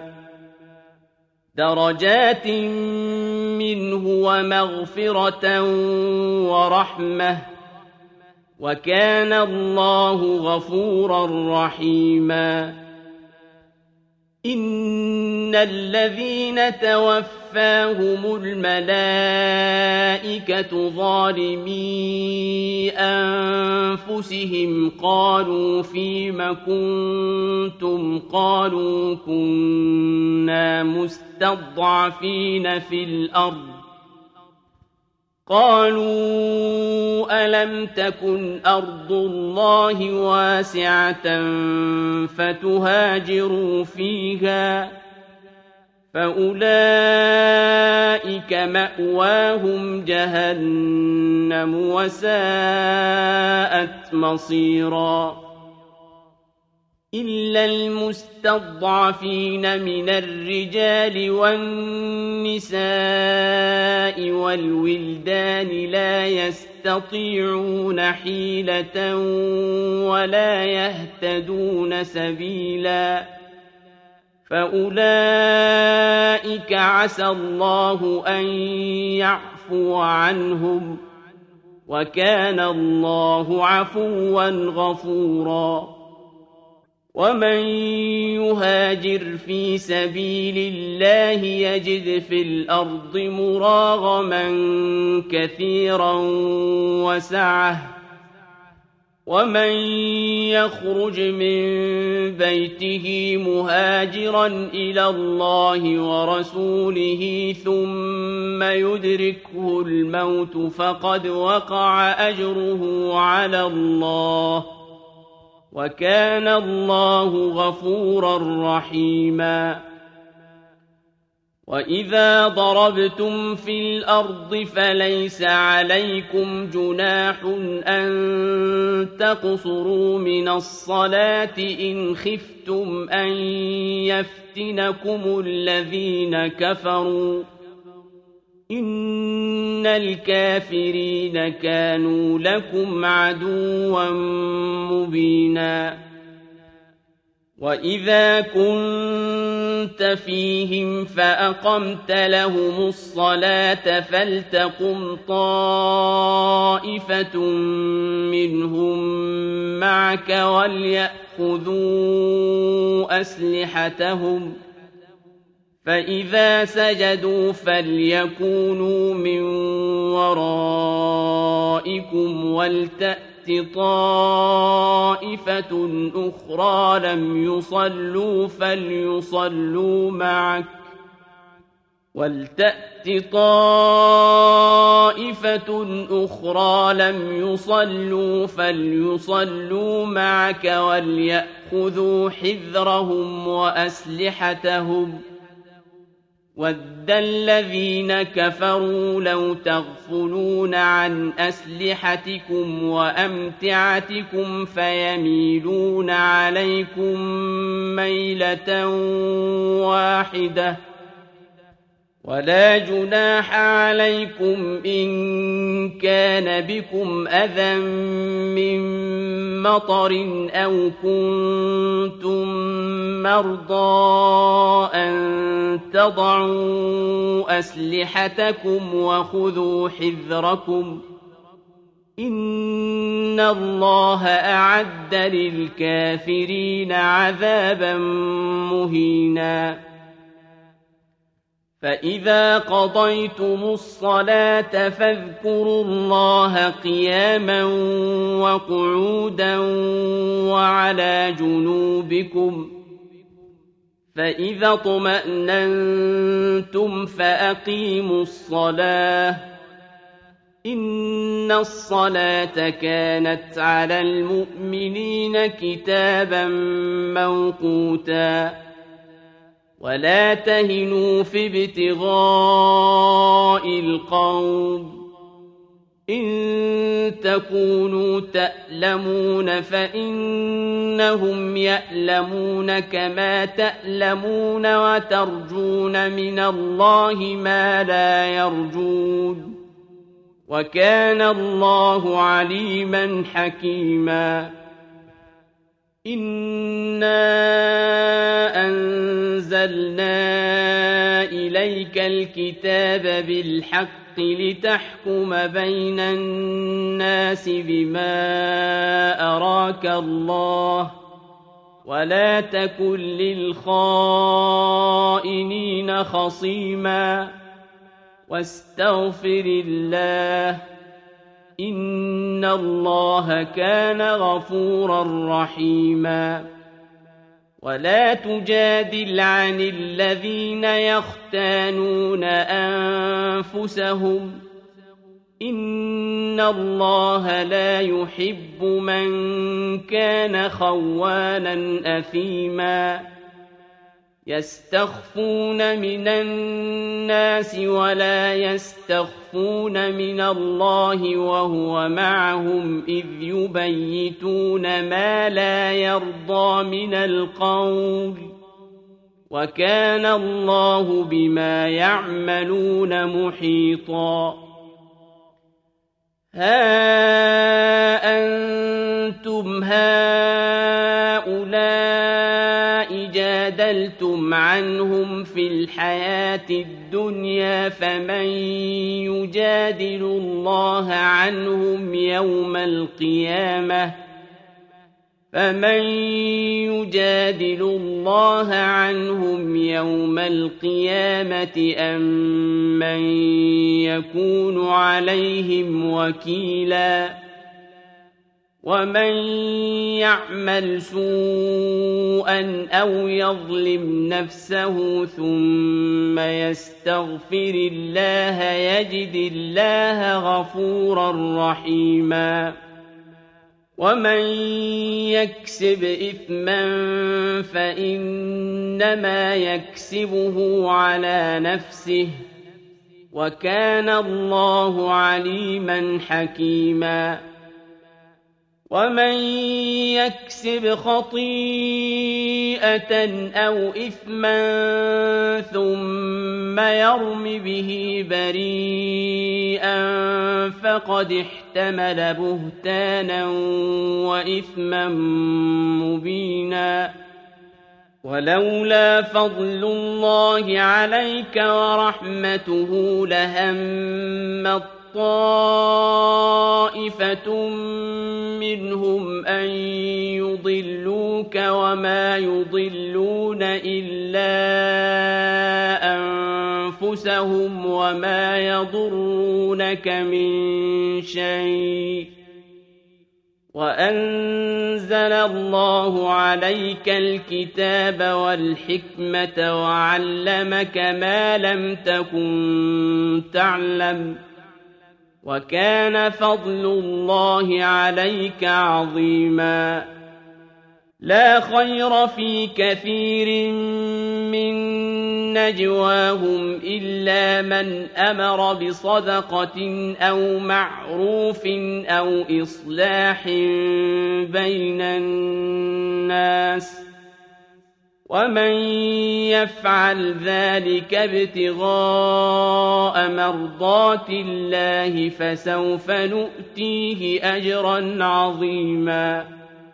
S1: درجات منه ومغفرة ورحمة وكان الله غفورا رحيما إن الذين توفاهم الملائكة ظالمي أنفسهم قالوا فيم كنتم قالوا كنا مستضعفين في الأرض قالوا ألم تكن أرض الله واسعة فتهاجروا فيها فأولئك مأواهم جهنم وساءت مصيرا إلا المستضعفين من الرجال والنساء والولدان لا يستطيعون حيلة ولا يهتدون سبيلا فأولئك عسى الله أن يعفو عنهم وكان الله عفوا غفورا ومن يهاجر في سبيل الله يجد في الأرض مراغما كثيرا وسعة ومن يخرج من بيته مهاجرا إلى الله ورسوله ثم يدركه الموت فقد وقع أجره على الله وكان الله غفورا رحيما وإذا ضربتم في الأرض فليس عليكم جناح أن تقصروا من الصلاة إن خفتم أن يفتنكم الذين كفروا إن الكافرين كانوا لكم عدوا مبينا وإذا كنت فيهم فأقمت لهم الصلاة فلتقم طائفة منهم معك وليأخذوا أسلحتهم فإذا سجدوا فليكونوا من ورائكم ولتأت طائفة أخرى لم يصلوا فليصلوا معك ولتأت طائفة أخرى لم يصلوا فليصلوا معك وليأخذوا حذرهم وأسلحتهم وَدَّ الَّذِينَ كَفَرُوا لَوْ تَغْفُلُونَ عَنْ أَسْلِحَتِكُمْ وَأَمْتِعَتِكُمْ فَيَمِيلُونَ عَلَيْكُمْ مَيْلَةً وَاحِدَةً وَلَا جُنَاحَ عَلَيْكُمْ إِن كَانَ بِكُمْ أَذًى مِّن مَّطَرٍ أَوْ كُنتُم مَّرْضَىٰ أَن تَضَعُوا أَسْلِحَتَكُمْ وَخُذُوا حِذْرَكُمْ ۗ إِنَّ اللَّهَ أَعَدَّ لِلْكَافِرِينَ عَذَابًا مُّهِينًا فَإِذَا قَضَيْتُمُ الصَّلَاةَ فاذكروا اللَّهَ قِيَامًا وَقُعُودًا وَعَلَىٰ جُنُوبِكُمْ فَإِذَا اطْمَأْنَنتُمْ فَأَقِيمُوا الصَّلَاةَ إِنَّ الصَّلَاةَ كَانَتْ عَلَى الْمُؤْمِنِينَ كِتَابًا مَّوْقُوتًا وَلَا تَهِنُوا فِي ابْتِغَاءِ الْقَوْمِ إِن تَكُونُوا تَأْلَمُونَ فَإِنَّهُمْ يَأْلَمُونَ كَمَا تَأْلَمُونَ وَتَرْجُونَ مِنَ اللَّهِ مَا لَا يَرْجُونَ وَكَانَ اللَّهُ عَلِيمًا حَكِيمًا إِنَّا أَنزَلْنَا إِلَيْكَ الْكِتَابَ بِالْحَقِّ لِتَحْكُمَ بَيْنَ النَّاسِ بِمَا أَرَاكَ اللَّهُ وَلَا تَكُن لِّلْخَائِنِينَ خَصِيمًا وَاسْتَغْفِرِ اللَّهَ إِنَّ اللَّهَ كَانَ غَفُورًا رَّحِيمًا وَلَا تُجَادِلْ عَنِ الَّذِينَ يَخْتَانُونَ أَنفُسَهُمْ ۚ إِنَّ اللَّهَ لَا يُحِبُّ مَن كَانَ خَوَّانًا أَثِيمًا يَسْتَخْفُونَ مِنَ النَّاسِ وَلَا يَسْتَخْفُونَ مِنَ اللَّهِ وَهُوَ مَعَهُمْ إِذْ يُبَيِّتُونَ مَا لَا يَرْضَىٰ مِنَ الْقَوْلِ ۚ وَكَانَ اللَّهُ بِمَا يَعْمَلُونَ مُحِيطًا هَا أَنتُمْ هَٰؤُلَاءِ جَادَلْتُمْ عَنْهُمْ فِي الْحَيَاةِ الدُّنْيَا فَمَن يُجَادِلُ اللَّهَ عَنْهُمْ يَوْمَ الْقِيَامَةِ فَمَن يُجَادِلُ اللَّهَ عَنْهُمْ يَوْمَ الْقِيَامَةِ أَم مَّن يَكُونُ عَلَيْهِمْ وَكِيلًا وَمَن يَعْمَلْ سُوءًا أَوْ يَظْلِمْ نَفْسَهُ ثُمَّ يَسْتَغْفِرِ اللَّهَ يَجِدِ اللَّهَ غَفُورًا رَّحِيمًا وَمَن يَكْسِبْ إِثْمًا فَإِنَّمَا يَكْسِبُهُ عَلَىٰ نَفْسِهِ ۚ وَكَانَ اللَّهُ عَلِيمًا حَكِيمًا وَمَن يَكْسِبْ خَطِيئَةً أَوْ إِثْمًا ثُمَّ يَرْمِ بِهِ بَرِيئًا فَقَدِ احْتَمَلَ بُهْتَانًا وَإِثْمًا مُّبِينًا وَلَوْلَا فَضْلُ اللَّهِ عَلَيْكَ وَرَحْمَتُهُ لَهَمَّت طَّائِفَةٌ مِّنْهُمْ أَن يُضِلُّوكَ وَمَا يُضِلُّونَ إِلَّا أَنفُسَهُمْ وَمَا يَضُرُّونَكَ مِن شَيْءٍ ۚ وَأَنزَلَ اللَّهُ عَلَيْكَ الْكِتَابَ وَالْحِكْمَةَ وَعَلَّمَكَ مَا لَمْ تَكُن تَعْلَمُ ۚ وَكَانَ فَضْلُ اللَّهِ عَلَيْكَ عَظِيمًا لَا خَيْرَ فِي كَثِيرٍ مِّن نجواهم إلا من أمر بصدقة أو معروف أو إصلاح بين الناس ومن يفعل ذلك ابتغاء مرضات الله فسوف نؤتيه أجرا عظيما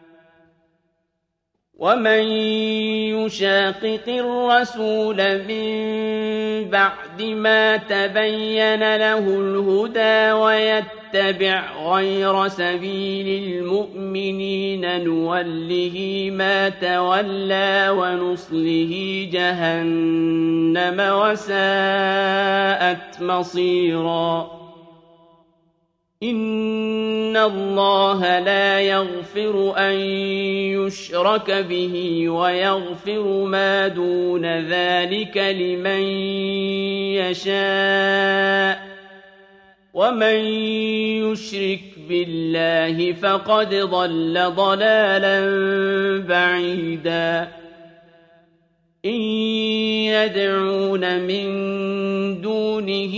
S1: ومن يشاقق الرسول من بعد ما تبين له الهدى ويتبع غير سبيل المؤمنين نوله ما تولى ونصله جهنم وساءت مصيرا إن الله لا يغفر أن يشرك به ويغفر ما دون ذلك لمن يشاء ومن يشرك بالله فقد ضل ضلالا بعيدا إن يدعون من دونه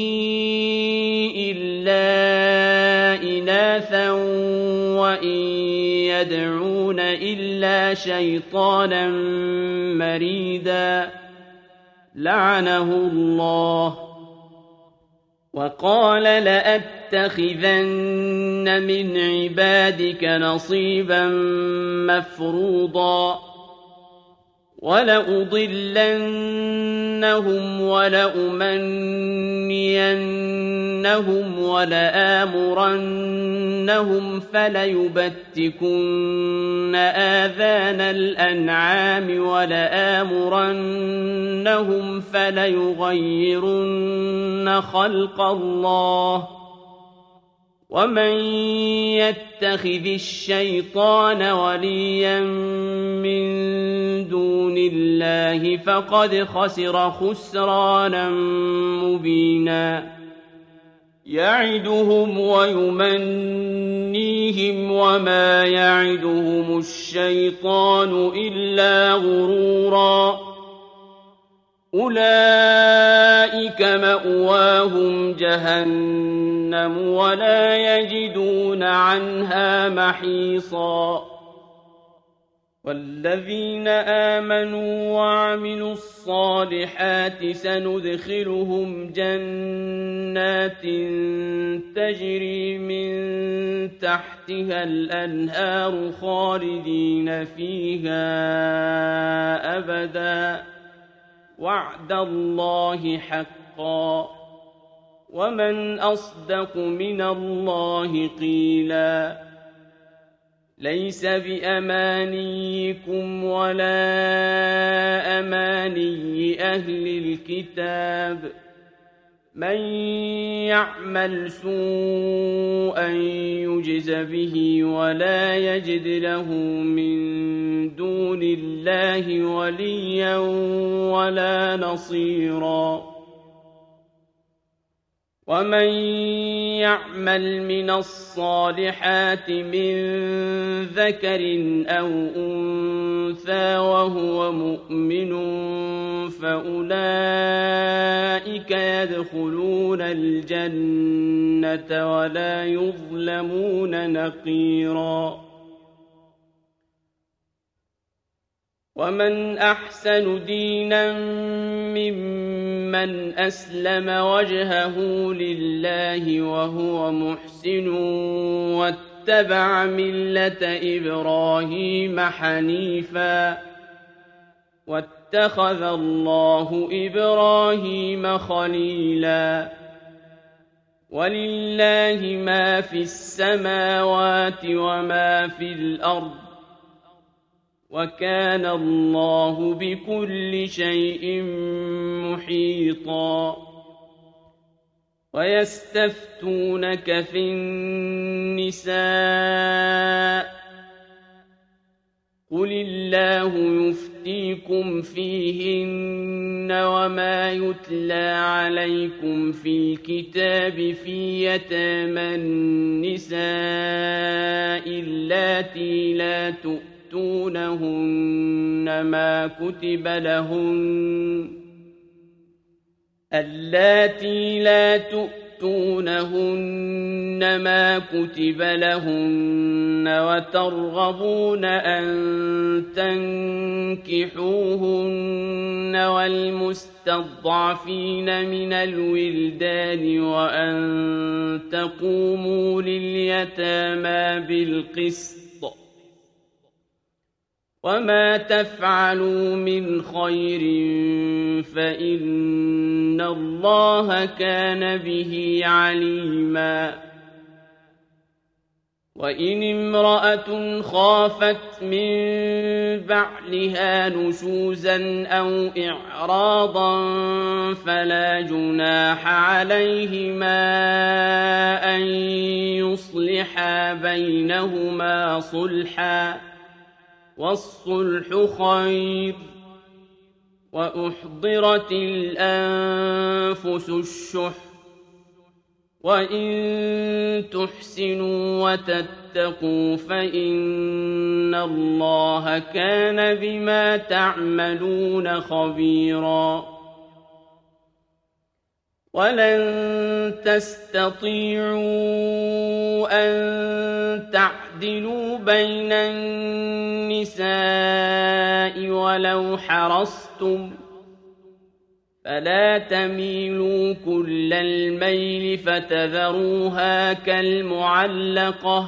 S1: إلا إناثا وإن يدعون إلا شيطانا مريدا لعنه الله وقال لأتخذن من عبادك نصيبا مفروضا ولأضلنهم ولأمنينهم ولآمرنهم فليبتكن آذان الأنعام ولآمرنهم فليغيرن خلق الله ومن يتخذ الشيطان وليا من دون الله فقد خسر خسرانا مبينا يعدهم ويمنيهم وما يعدهم الشيطان إلا غرورا أولئك مأواهم جهنم ولا يجدون عنها محيصا والذين آمنوا وعملوا الصالحات سندخلهم جنات تجري من تحتها الأنهار خالدين فيها أبدا وعد الله حقا ومن أصدق من الله قيلا ليس بأمانيكم ولا أماني أهل الكتاب من يعمل سوءا يجز به ولا يجد له من دون الله وليا ولا نصيرا ومن يعمل من الصالحات من ذكر أو أنثى وهو مؤمن فأولئك يدخلون الجنة ولا يظلمون نقيرا ومن أحسن دينا ممن أسلم وجهه لله وهو محسن واتبع ملة إبراهيم حنيفا واتخذ الله إبراهيم خليلا ولله ما في السماوات وما في الأرض وكان الله بكل شيء محيطا ويستفتونك في النساء قل الله يفتيكم فيهن وما يتلى عليكم في الكتاب في يتامى النساء اللاتي لا تؤتونهن ما كتب لهن اللاتي لا تؤتونهن ما كتب لهن وترغبون أن تنكحوهن والمستضعفين من الولدان وأن تقوموا لليتامى بالقسط وما تفعلوا من خير فإن الله كان به عليما وإن امرأة خافت من بعلها نشوزا أو إعراضا فلا جناح عليهما أن يصلحا بينهما صلحا والصلح خير وأحضرت الأنفس الشح وإن تحسنوا وتتقوا فإن الله كان بما تعملون خبيرا ولن تستطيعوا أن تعدلوا بين النساء ولو حرصتم فلا تميلوا كل الميل فتذروها كالمعلقة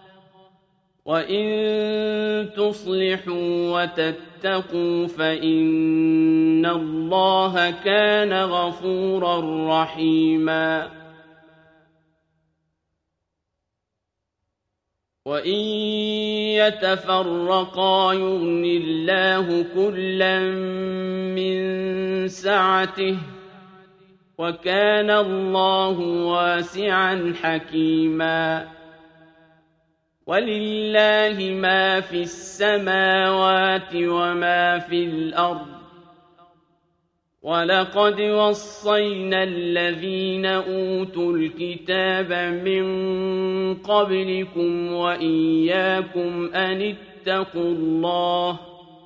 S1: وإن تصلحوا وتتقوا فإن الله كان غفورا رحيما وإن يتفرقا يغن الله كلا من سعته وكان الله واسعا حكيما ولله ما في السماوات وما في الأرض ولقد وصينا الذين أوتوا الكتاب من قبلكم وإياكم أن اتقوا الله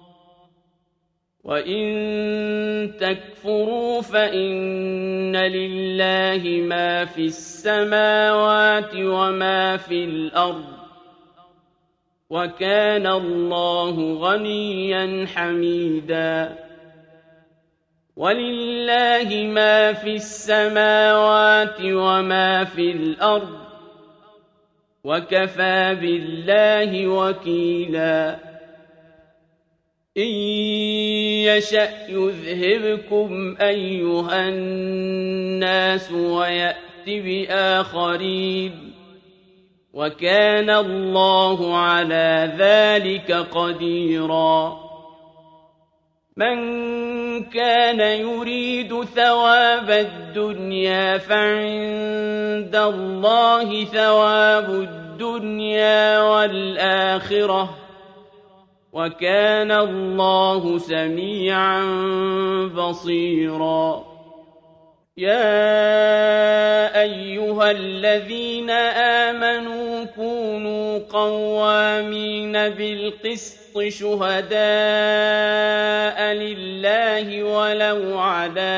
S1: وإن تكفروا فإن لله ما في السماوات وما في الأرض وكان الله غنيا حميدا ولله ما في السماوات وما في الأرض وكفى بالله وكيلا إن يشأ يذهبكم أيها الناس ويأت بآخرين وكان الله على ذلك قديرا من كان يريد ثواب الدنيا فعند الله ثواب الدنيا والآخرة وكان الله سميعا بصيرا يا أيها الذين آمنوا كونوا قوامين بالقسط شهداء لله ولو على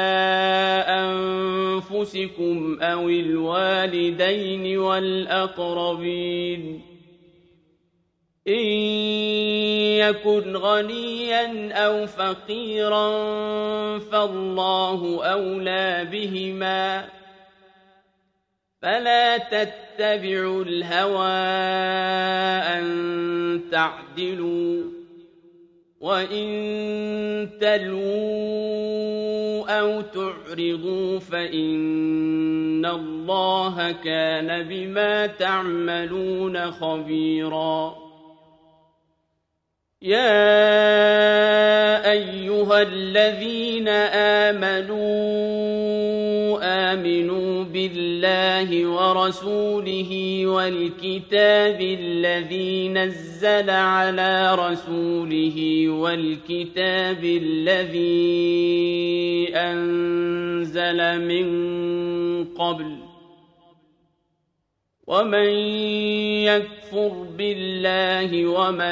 S1: أنفسكم أو الوالدين والأقربين إن يكن غنيا أو فقيرا فالله أولى بهما فلا تتبعوا الهوى أن تعدلوا وإن تلووا أو تعرضوا فإن الله كان بما تعملون خبيرا يا أيها الذين آمنوا آمنوا بالله ورسوله والكتاب الذي نزل على رسوله والكتاب الذي أنزل من قبل ومن يكفر يكفر بالله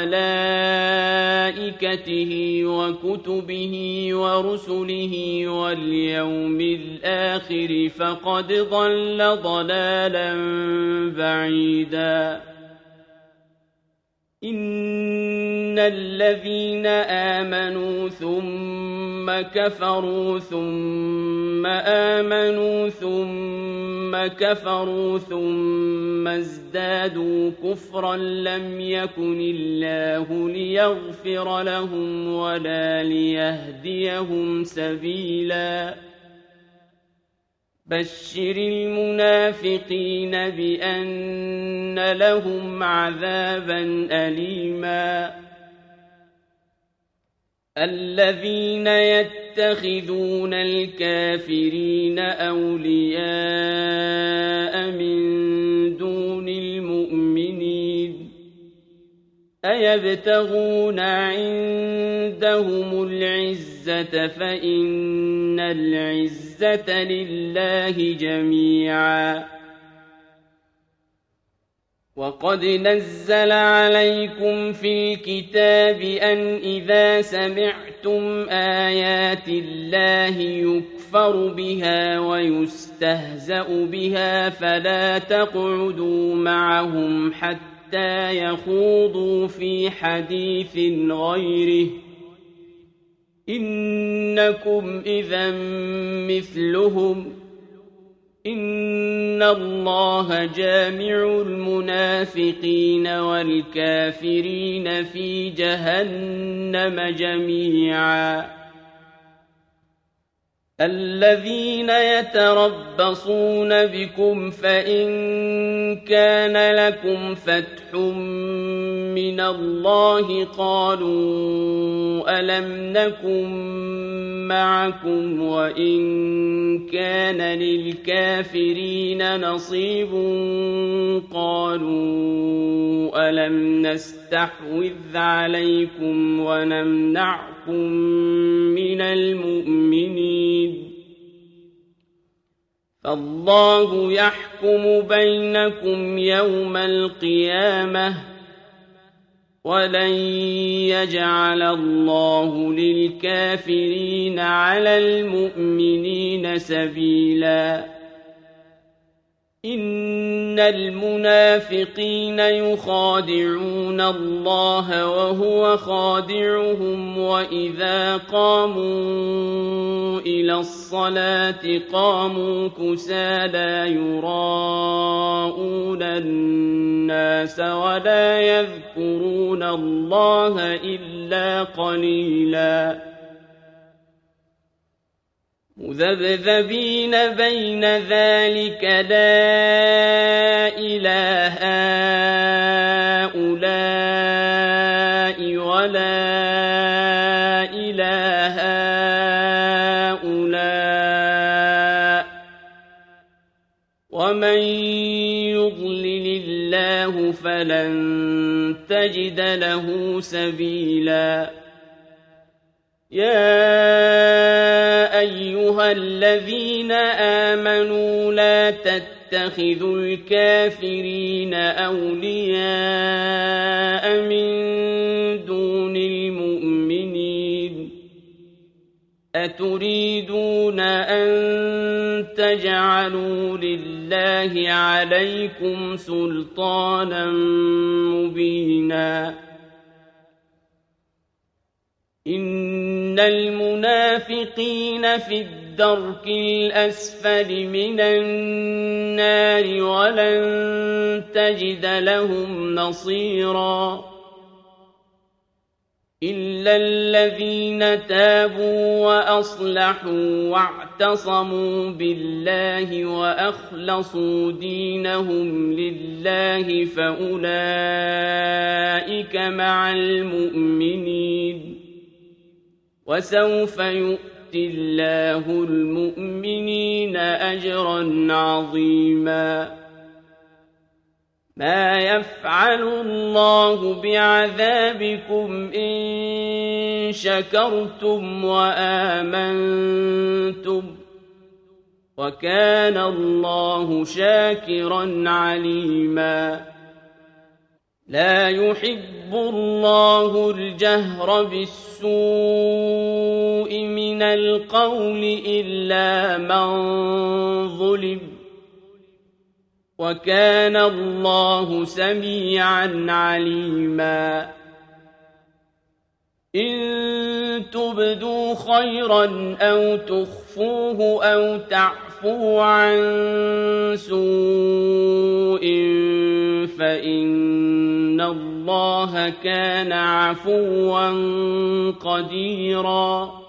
S1: وملائكته وكتبه ورسله واليوم الآخر فقد ضل ضلالا بعيدا إن الذين آمنوا ثم كفروا ثم آمنوا ثم كفروا ثم ازدادوا كفرا لم يكن الله ليغفر لهم ولا ليهديهم سبيلا بشر المنافقين بأن لهم عذابا أليما الذين يتخذون الكافرين أولياء من دون المؤمنين أيبتغون عندهم العزة فإن العزة لله جميعا وقد نزل عليكم في الكتاب أن إذا سمعتم آيات الله يكفر بها ويستهزأ بها فلا تقعدوا معهم حتى يخوضوا في حديث غيره إنكم إذا مثلهم إن الله جامع المنافقين والكافرين في جهنم جميعا الذين يتربصون بكم فإن كان لكم فتح من الله قالوا ألم نكن معكم وإن كان للكافرين نصيب قالوا ألم نستحوذ عليكم ونمنعكم من المؤمنين فالله يحكم بينكم يوم القيامة ولن يجعل الله للكافرين على المؤمنين سبيلا إن المنافقين يخادعون الله وهو خادعهم وإذا قاموا إلى الصلاة قاموا كسالى يراءون الناس ولا يذكرون الله إلا قليلا مذبذبين بين ذلك لا إله هؤلاء ولا إله هؤلاء ومن يضلل الله فلن تجد له سبيلا يا أيها الذين آمنوا لا تتخذوا الكافرين أولياء من دون المؤمنين أتريدون أن تجعلوا لله عليكم سلطانا مبينا إن المنافقين في الدرك الأسفل من النار ولن تجد لهم نصيرا إلا الذين تابوا وأصلحوا واعتصموا بالله وأخلصوا دينهم لله فأولئك مع المؤمنين وسوف يؤتي الله المؤمنين أجرا عظيما ما يفعل الله بعذابكم إن شكرتم وآمنتم وكان الله شاكرا عليما لا يحب الله الجهر بالسوء من القول إلا من ظلم وكان الله سميعا عليما إن تبدوا خيرا أو تخفوه أو تعفوا عن سوء فإن الله كان عفوا قديرا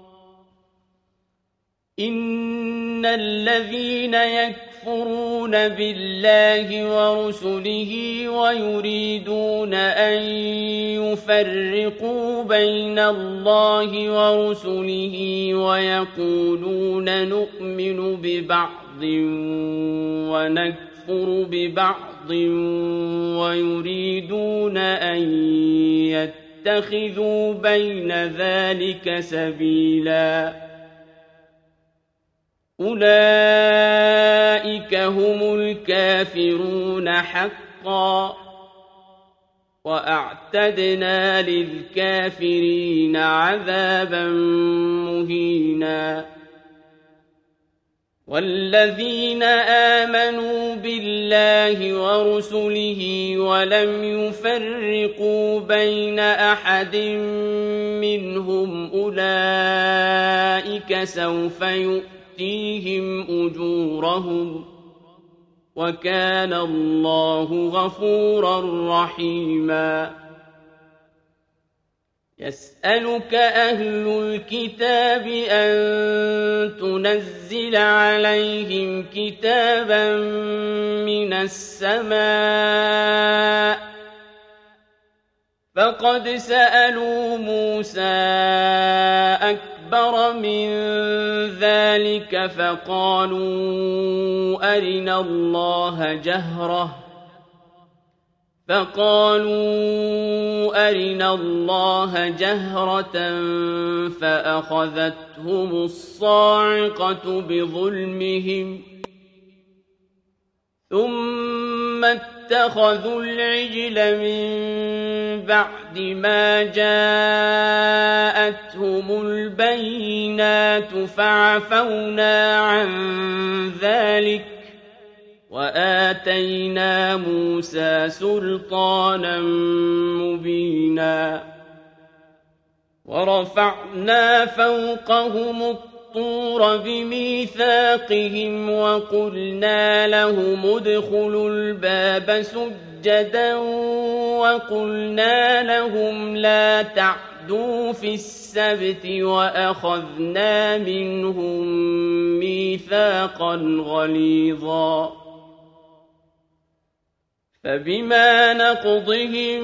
S1: إن الذين يكفرون بالله ورسله ويريدون أن يفرقوا بين الله ورسله ويقولون نؤمن ببعض ونكفر ببعض ويريدون أن يتخذوا بين ذلك سبيلا أولئك هم الكافرون حقا وأعتدنا للكافرين عذابا مهينا والذين آمنوا بالله ورسله ولم يفرقوا بين أحد منهم أولئك سوف يؤتيهم أجورهم وكان الله غفورا رحيما يسألك أهل الكتاب أن تنزل عليهم كتابا من السماء فقد سألوا موسى أكبر من ذلك فقالوا أرنا الله جهرة فقالوا أرنا الله جهرة فأخذتهم الصاعقة بظلمهم ثم اتخذوا العجل من بعد ما جاءتهم البينات فعفونا عن ذلك وآتينا موسى سلطانا مبينا ورفعنا فوقهم الطور بميثاقهم وقلنا لهم ادخلوا الباب سجدا وقلنا لهم لا تعدوا في السبت وأخذنا منهم ميثاقا غليظا فبما نقضهم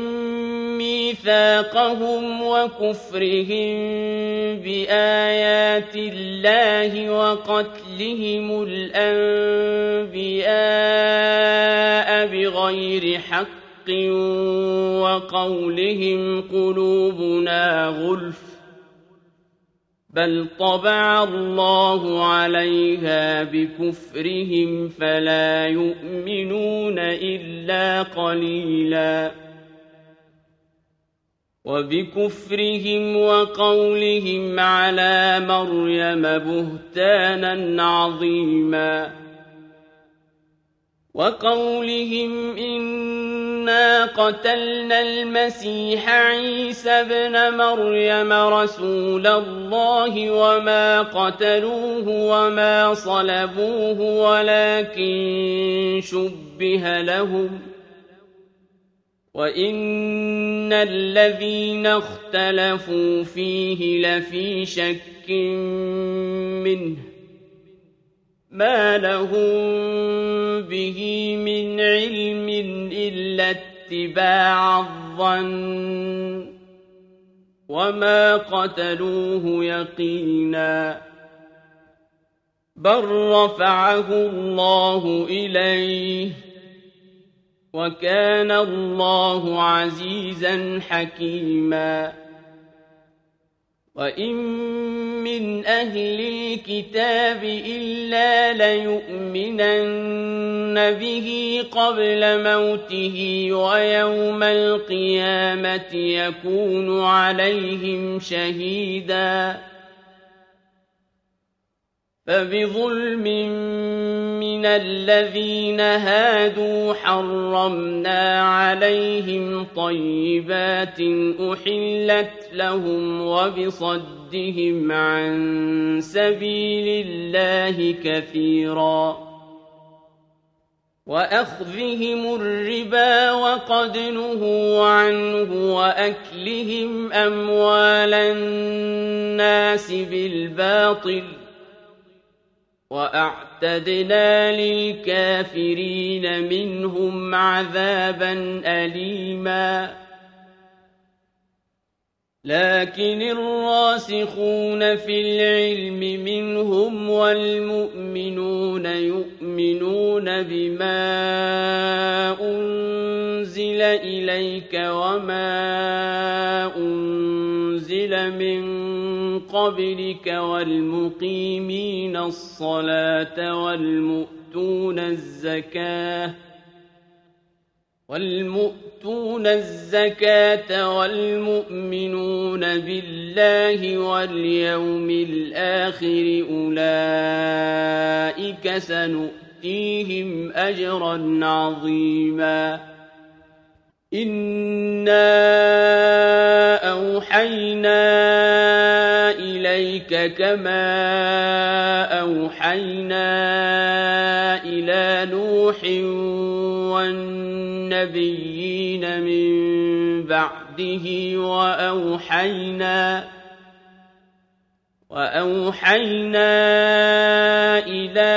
S1: ميثاقهم وكفرهم بآيات الله وقتلهم الأنبياء بغير حق وقولهم قلوبنا غلف بل طبع الله عليها بكفرهم فلا يؤمنون إلا قليلا وبكفرهم وقولهم على مريم بهتانا عظيما وقولهم إنا قتلنا المسيح عيسى ابن مريم رسول الله وما قتلوه وما صلبوه ولكن شبه لهم وإن الذين اختلفوا فيه لفي شك منه ما لهم به من علم إلا اتباع الظن وما قتلوه يقينا بل رفعه الله إليه وكان الله عزيزا حكيما وَإِن مِّنْ أَهْلِ الْكِتَابِ إِلَّا لَيُؤْمِنَنَّ بِهِ قَبْلَ مَوْتِهِ وَيَوْمَ الْقِيَامَةِ يَكُونُ عَلَيْهِمْ شَهِيدًا فَبِظُلْمٍ مِّنَ الَّذِينَ هَادُوا حَرَّمْنَا عَلَيْهِمْ طَيِّبَاتٍ أُحِلَّتْ لَهُمْ وَبِصَدِّهِمْ عَن سَبِيلِ اللَّهِ كَثِيرًا وَأَخْذِهِمُ الرِّبَا وَقَدْ نُهُوا عَنْهُ وَأَكْلِهِمْ أَمْوَالَ النَّاسِ بِالْبَاطِلِ وَأَعْتَدْنَا لِلْكَافِرِينَ مِنْهُمْ عَذَابًا أَلِيمًا لكن الراسخون في العلم منهم والمؤمنون يؤمنون بما أنزل إليك وما أنزل من قبلك والمقيمين الصلاة والمؤتون الزكاة والمؤتون الزكاة والمؤمنون بالله واليوم الآخر أولئك سنؤتيهم أجرا عظيما إنا أوحينا إليك كما أوحينا إلى نوح والنبيين من بعده وأوحينا وأوحينا إلى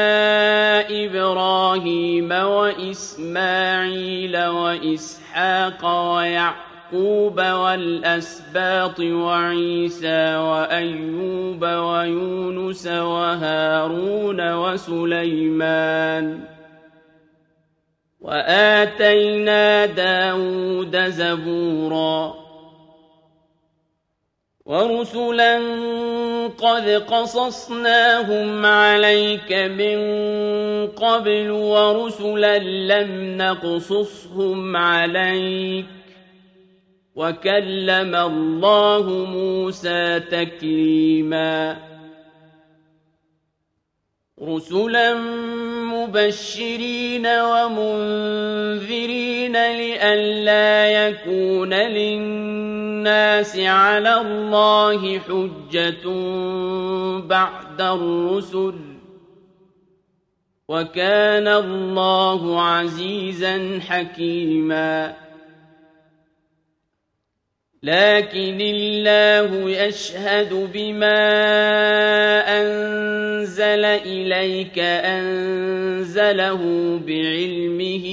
S1: إبراهيم وإسماعيل وإسحاق ويعقوب والأسباط وعيسى وأيوب ويونس وهارون وسليمان وآتينا داود زبورا ورسلا قد قصصناهم عليك من قبل ورسلا لم نقصصهم عليك وكلم الله موسى تكليما رسلا مبشرين ومنذرين لئلا يكون للناس على الله حجة بعد الرسل وكان الله عزيزا حكيما لكن الله يشهد بما أنزل إليك أنزله بعلمه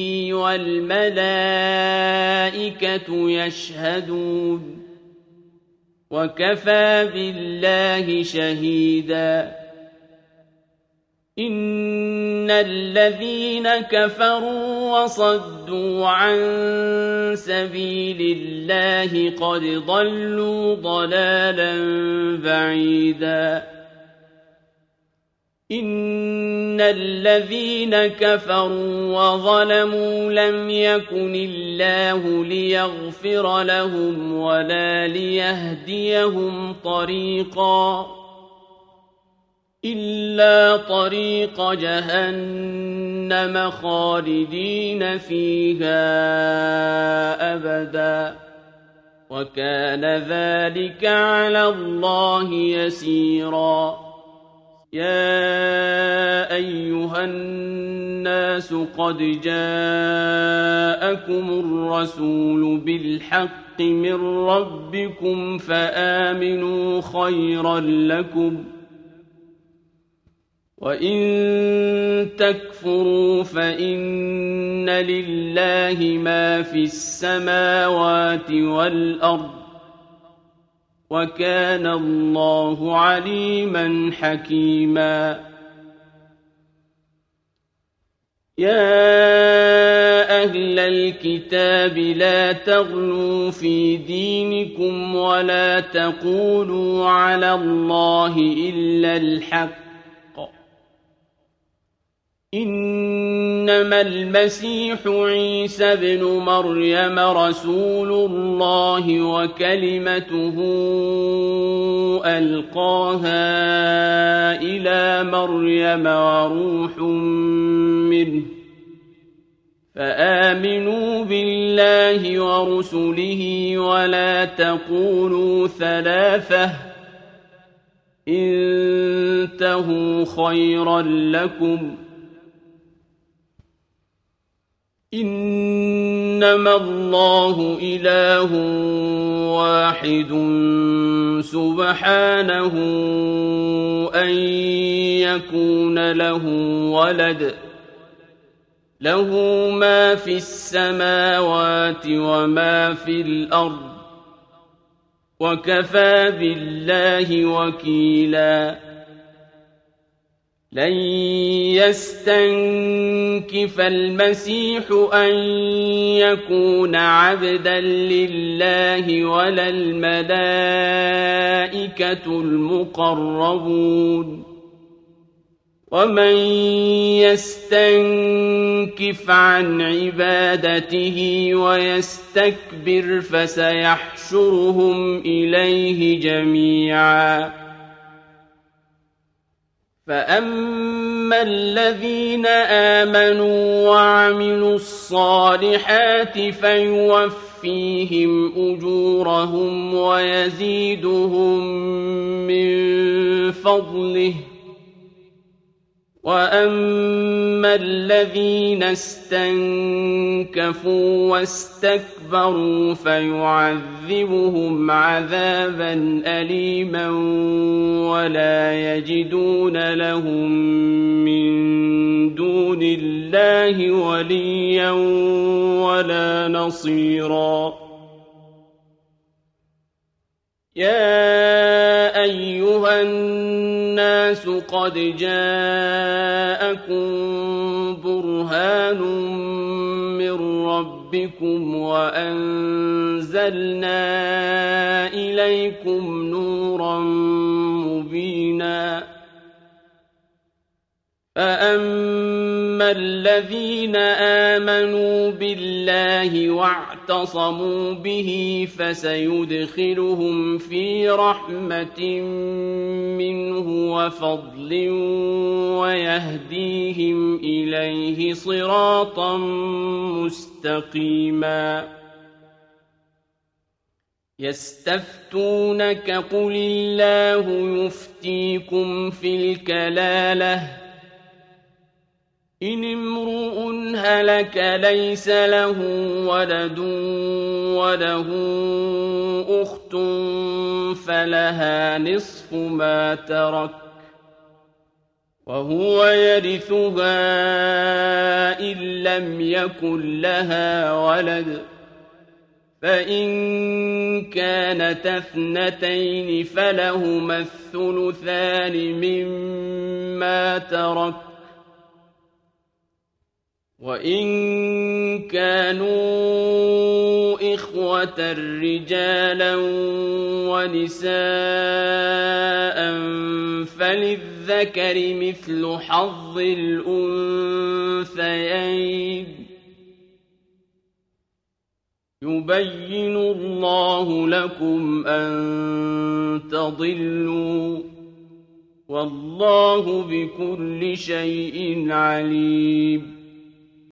S1: والملائكة يشهدون وكفى بالله شهيدا إن الذين كفروا وصدوا عن سبيل الله قد ضلوا ضلالا بعيدا إن الذين كفروا وظلموا لم يكن الله ليغفر لهم ولا ليهديهم طريقا إلا طريق جهنم خالدين فيها أبدا وكان ذلك على الله يسيرا يا أيها الناس قد جاءكم الرسول بالحق من ربكم فآمنوا خيرا لكم وَإِن تَكْفُرُوا فَإِنَّ لِلَّهِ مَا فِي السَّمَاوَاتِ وَالْأَرْضِ وَكَانَ اللَّهُ عَلِيمًا حَكِيمًا يَا أهل الكتاب لا تغلوا في دينكم ولا تقولوا على الله إلا الحق إنما المسيح عيسى ابن مريم رسول الله وكلمته ألقاها إلى مريم وروح منه فآمنوا بالله ورسله ولا تقولوا ثلاثة انتهوا خيرا لكم إنما الله إله واحد سبحانه أن يكون له ولد له ما في السماوات وما في الأرض وكفى بالله وكيلا لن يستنكف المسيح أن يكون عبدا لله ولا الملائكة المقربون ومن يستنكف عن عبادته ويستكبر فسيحشرهم إليه جميعا فأما الذين آمنوا وعملوا الصالحات فيوفيهم أجورهم ويزيدهم من فضله وأما الذين استنكفوا واستكبروا فيعذبهم عذابا أليما ولا يجدون لهم من دون الله وليا ولا نصيرا يا أيها الناس قد جاءكم برهان من ربكم وأنزلنا إليكم نورا مبينا فأما الذين آمنوا بالله واعتصموا به فسيدخلهم في رحمة منه وفضل ويهديهم إليه صراطا مستقيما يستفتونك قل الله يفتيكم في الكلالة إن امرؤ هلك ليس له ولد وله أخت فلها نصف ما ترك وهو يرثها إن لم يكن لها ولد فإن كانت اثنتين فلهما الثلثان مما ترك وإن كانوا إخوة رجالا ونساء فللذكر مثل حظ الأنثيين يبين الله لكم أن تضلوا والله بكل شيء عليم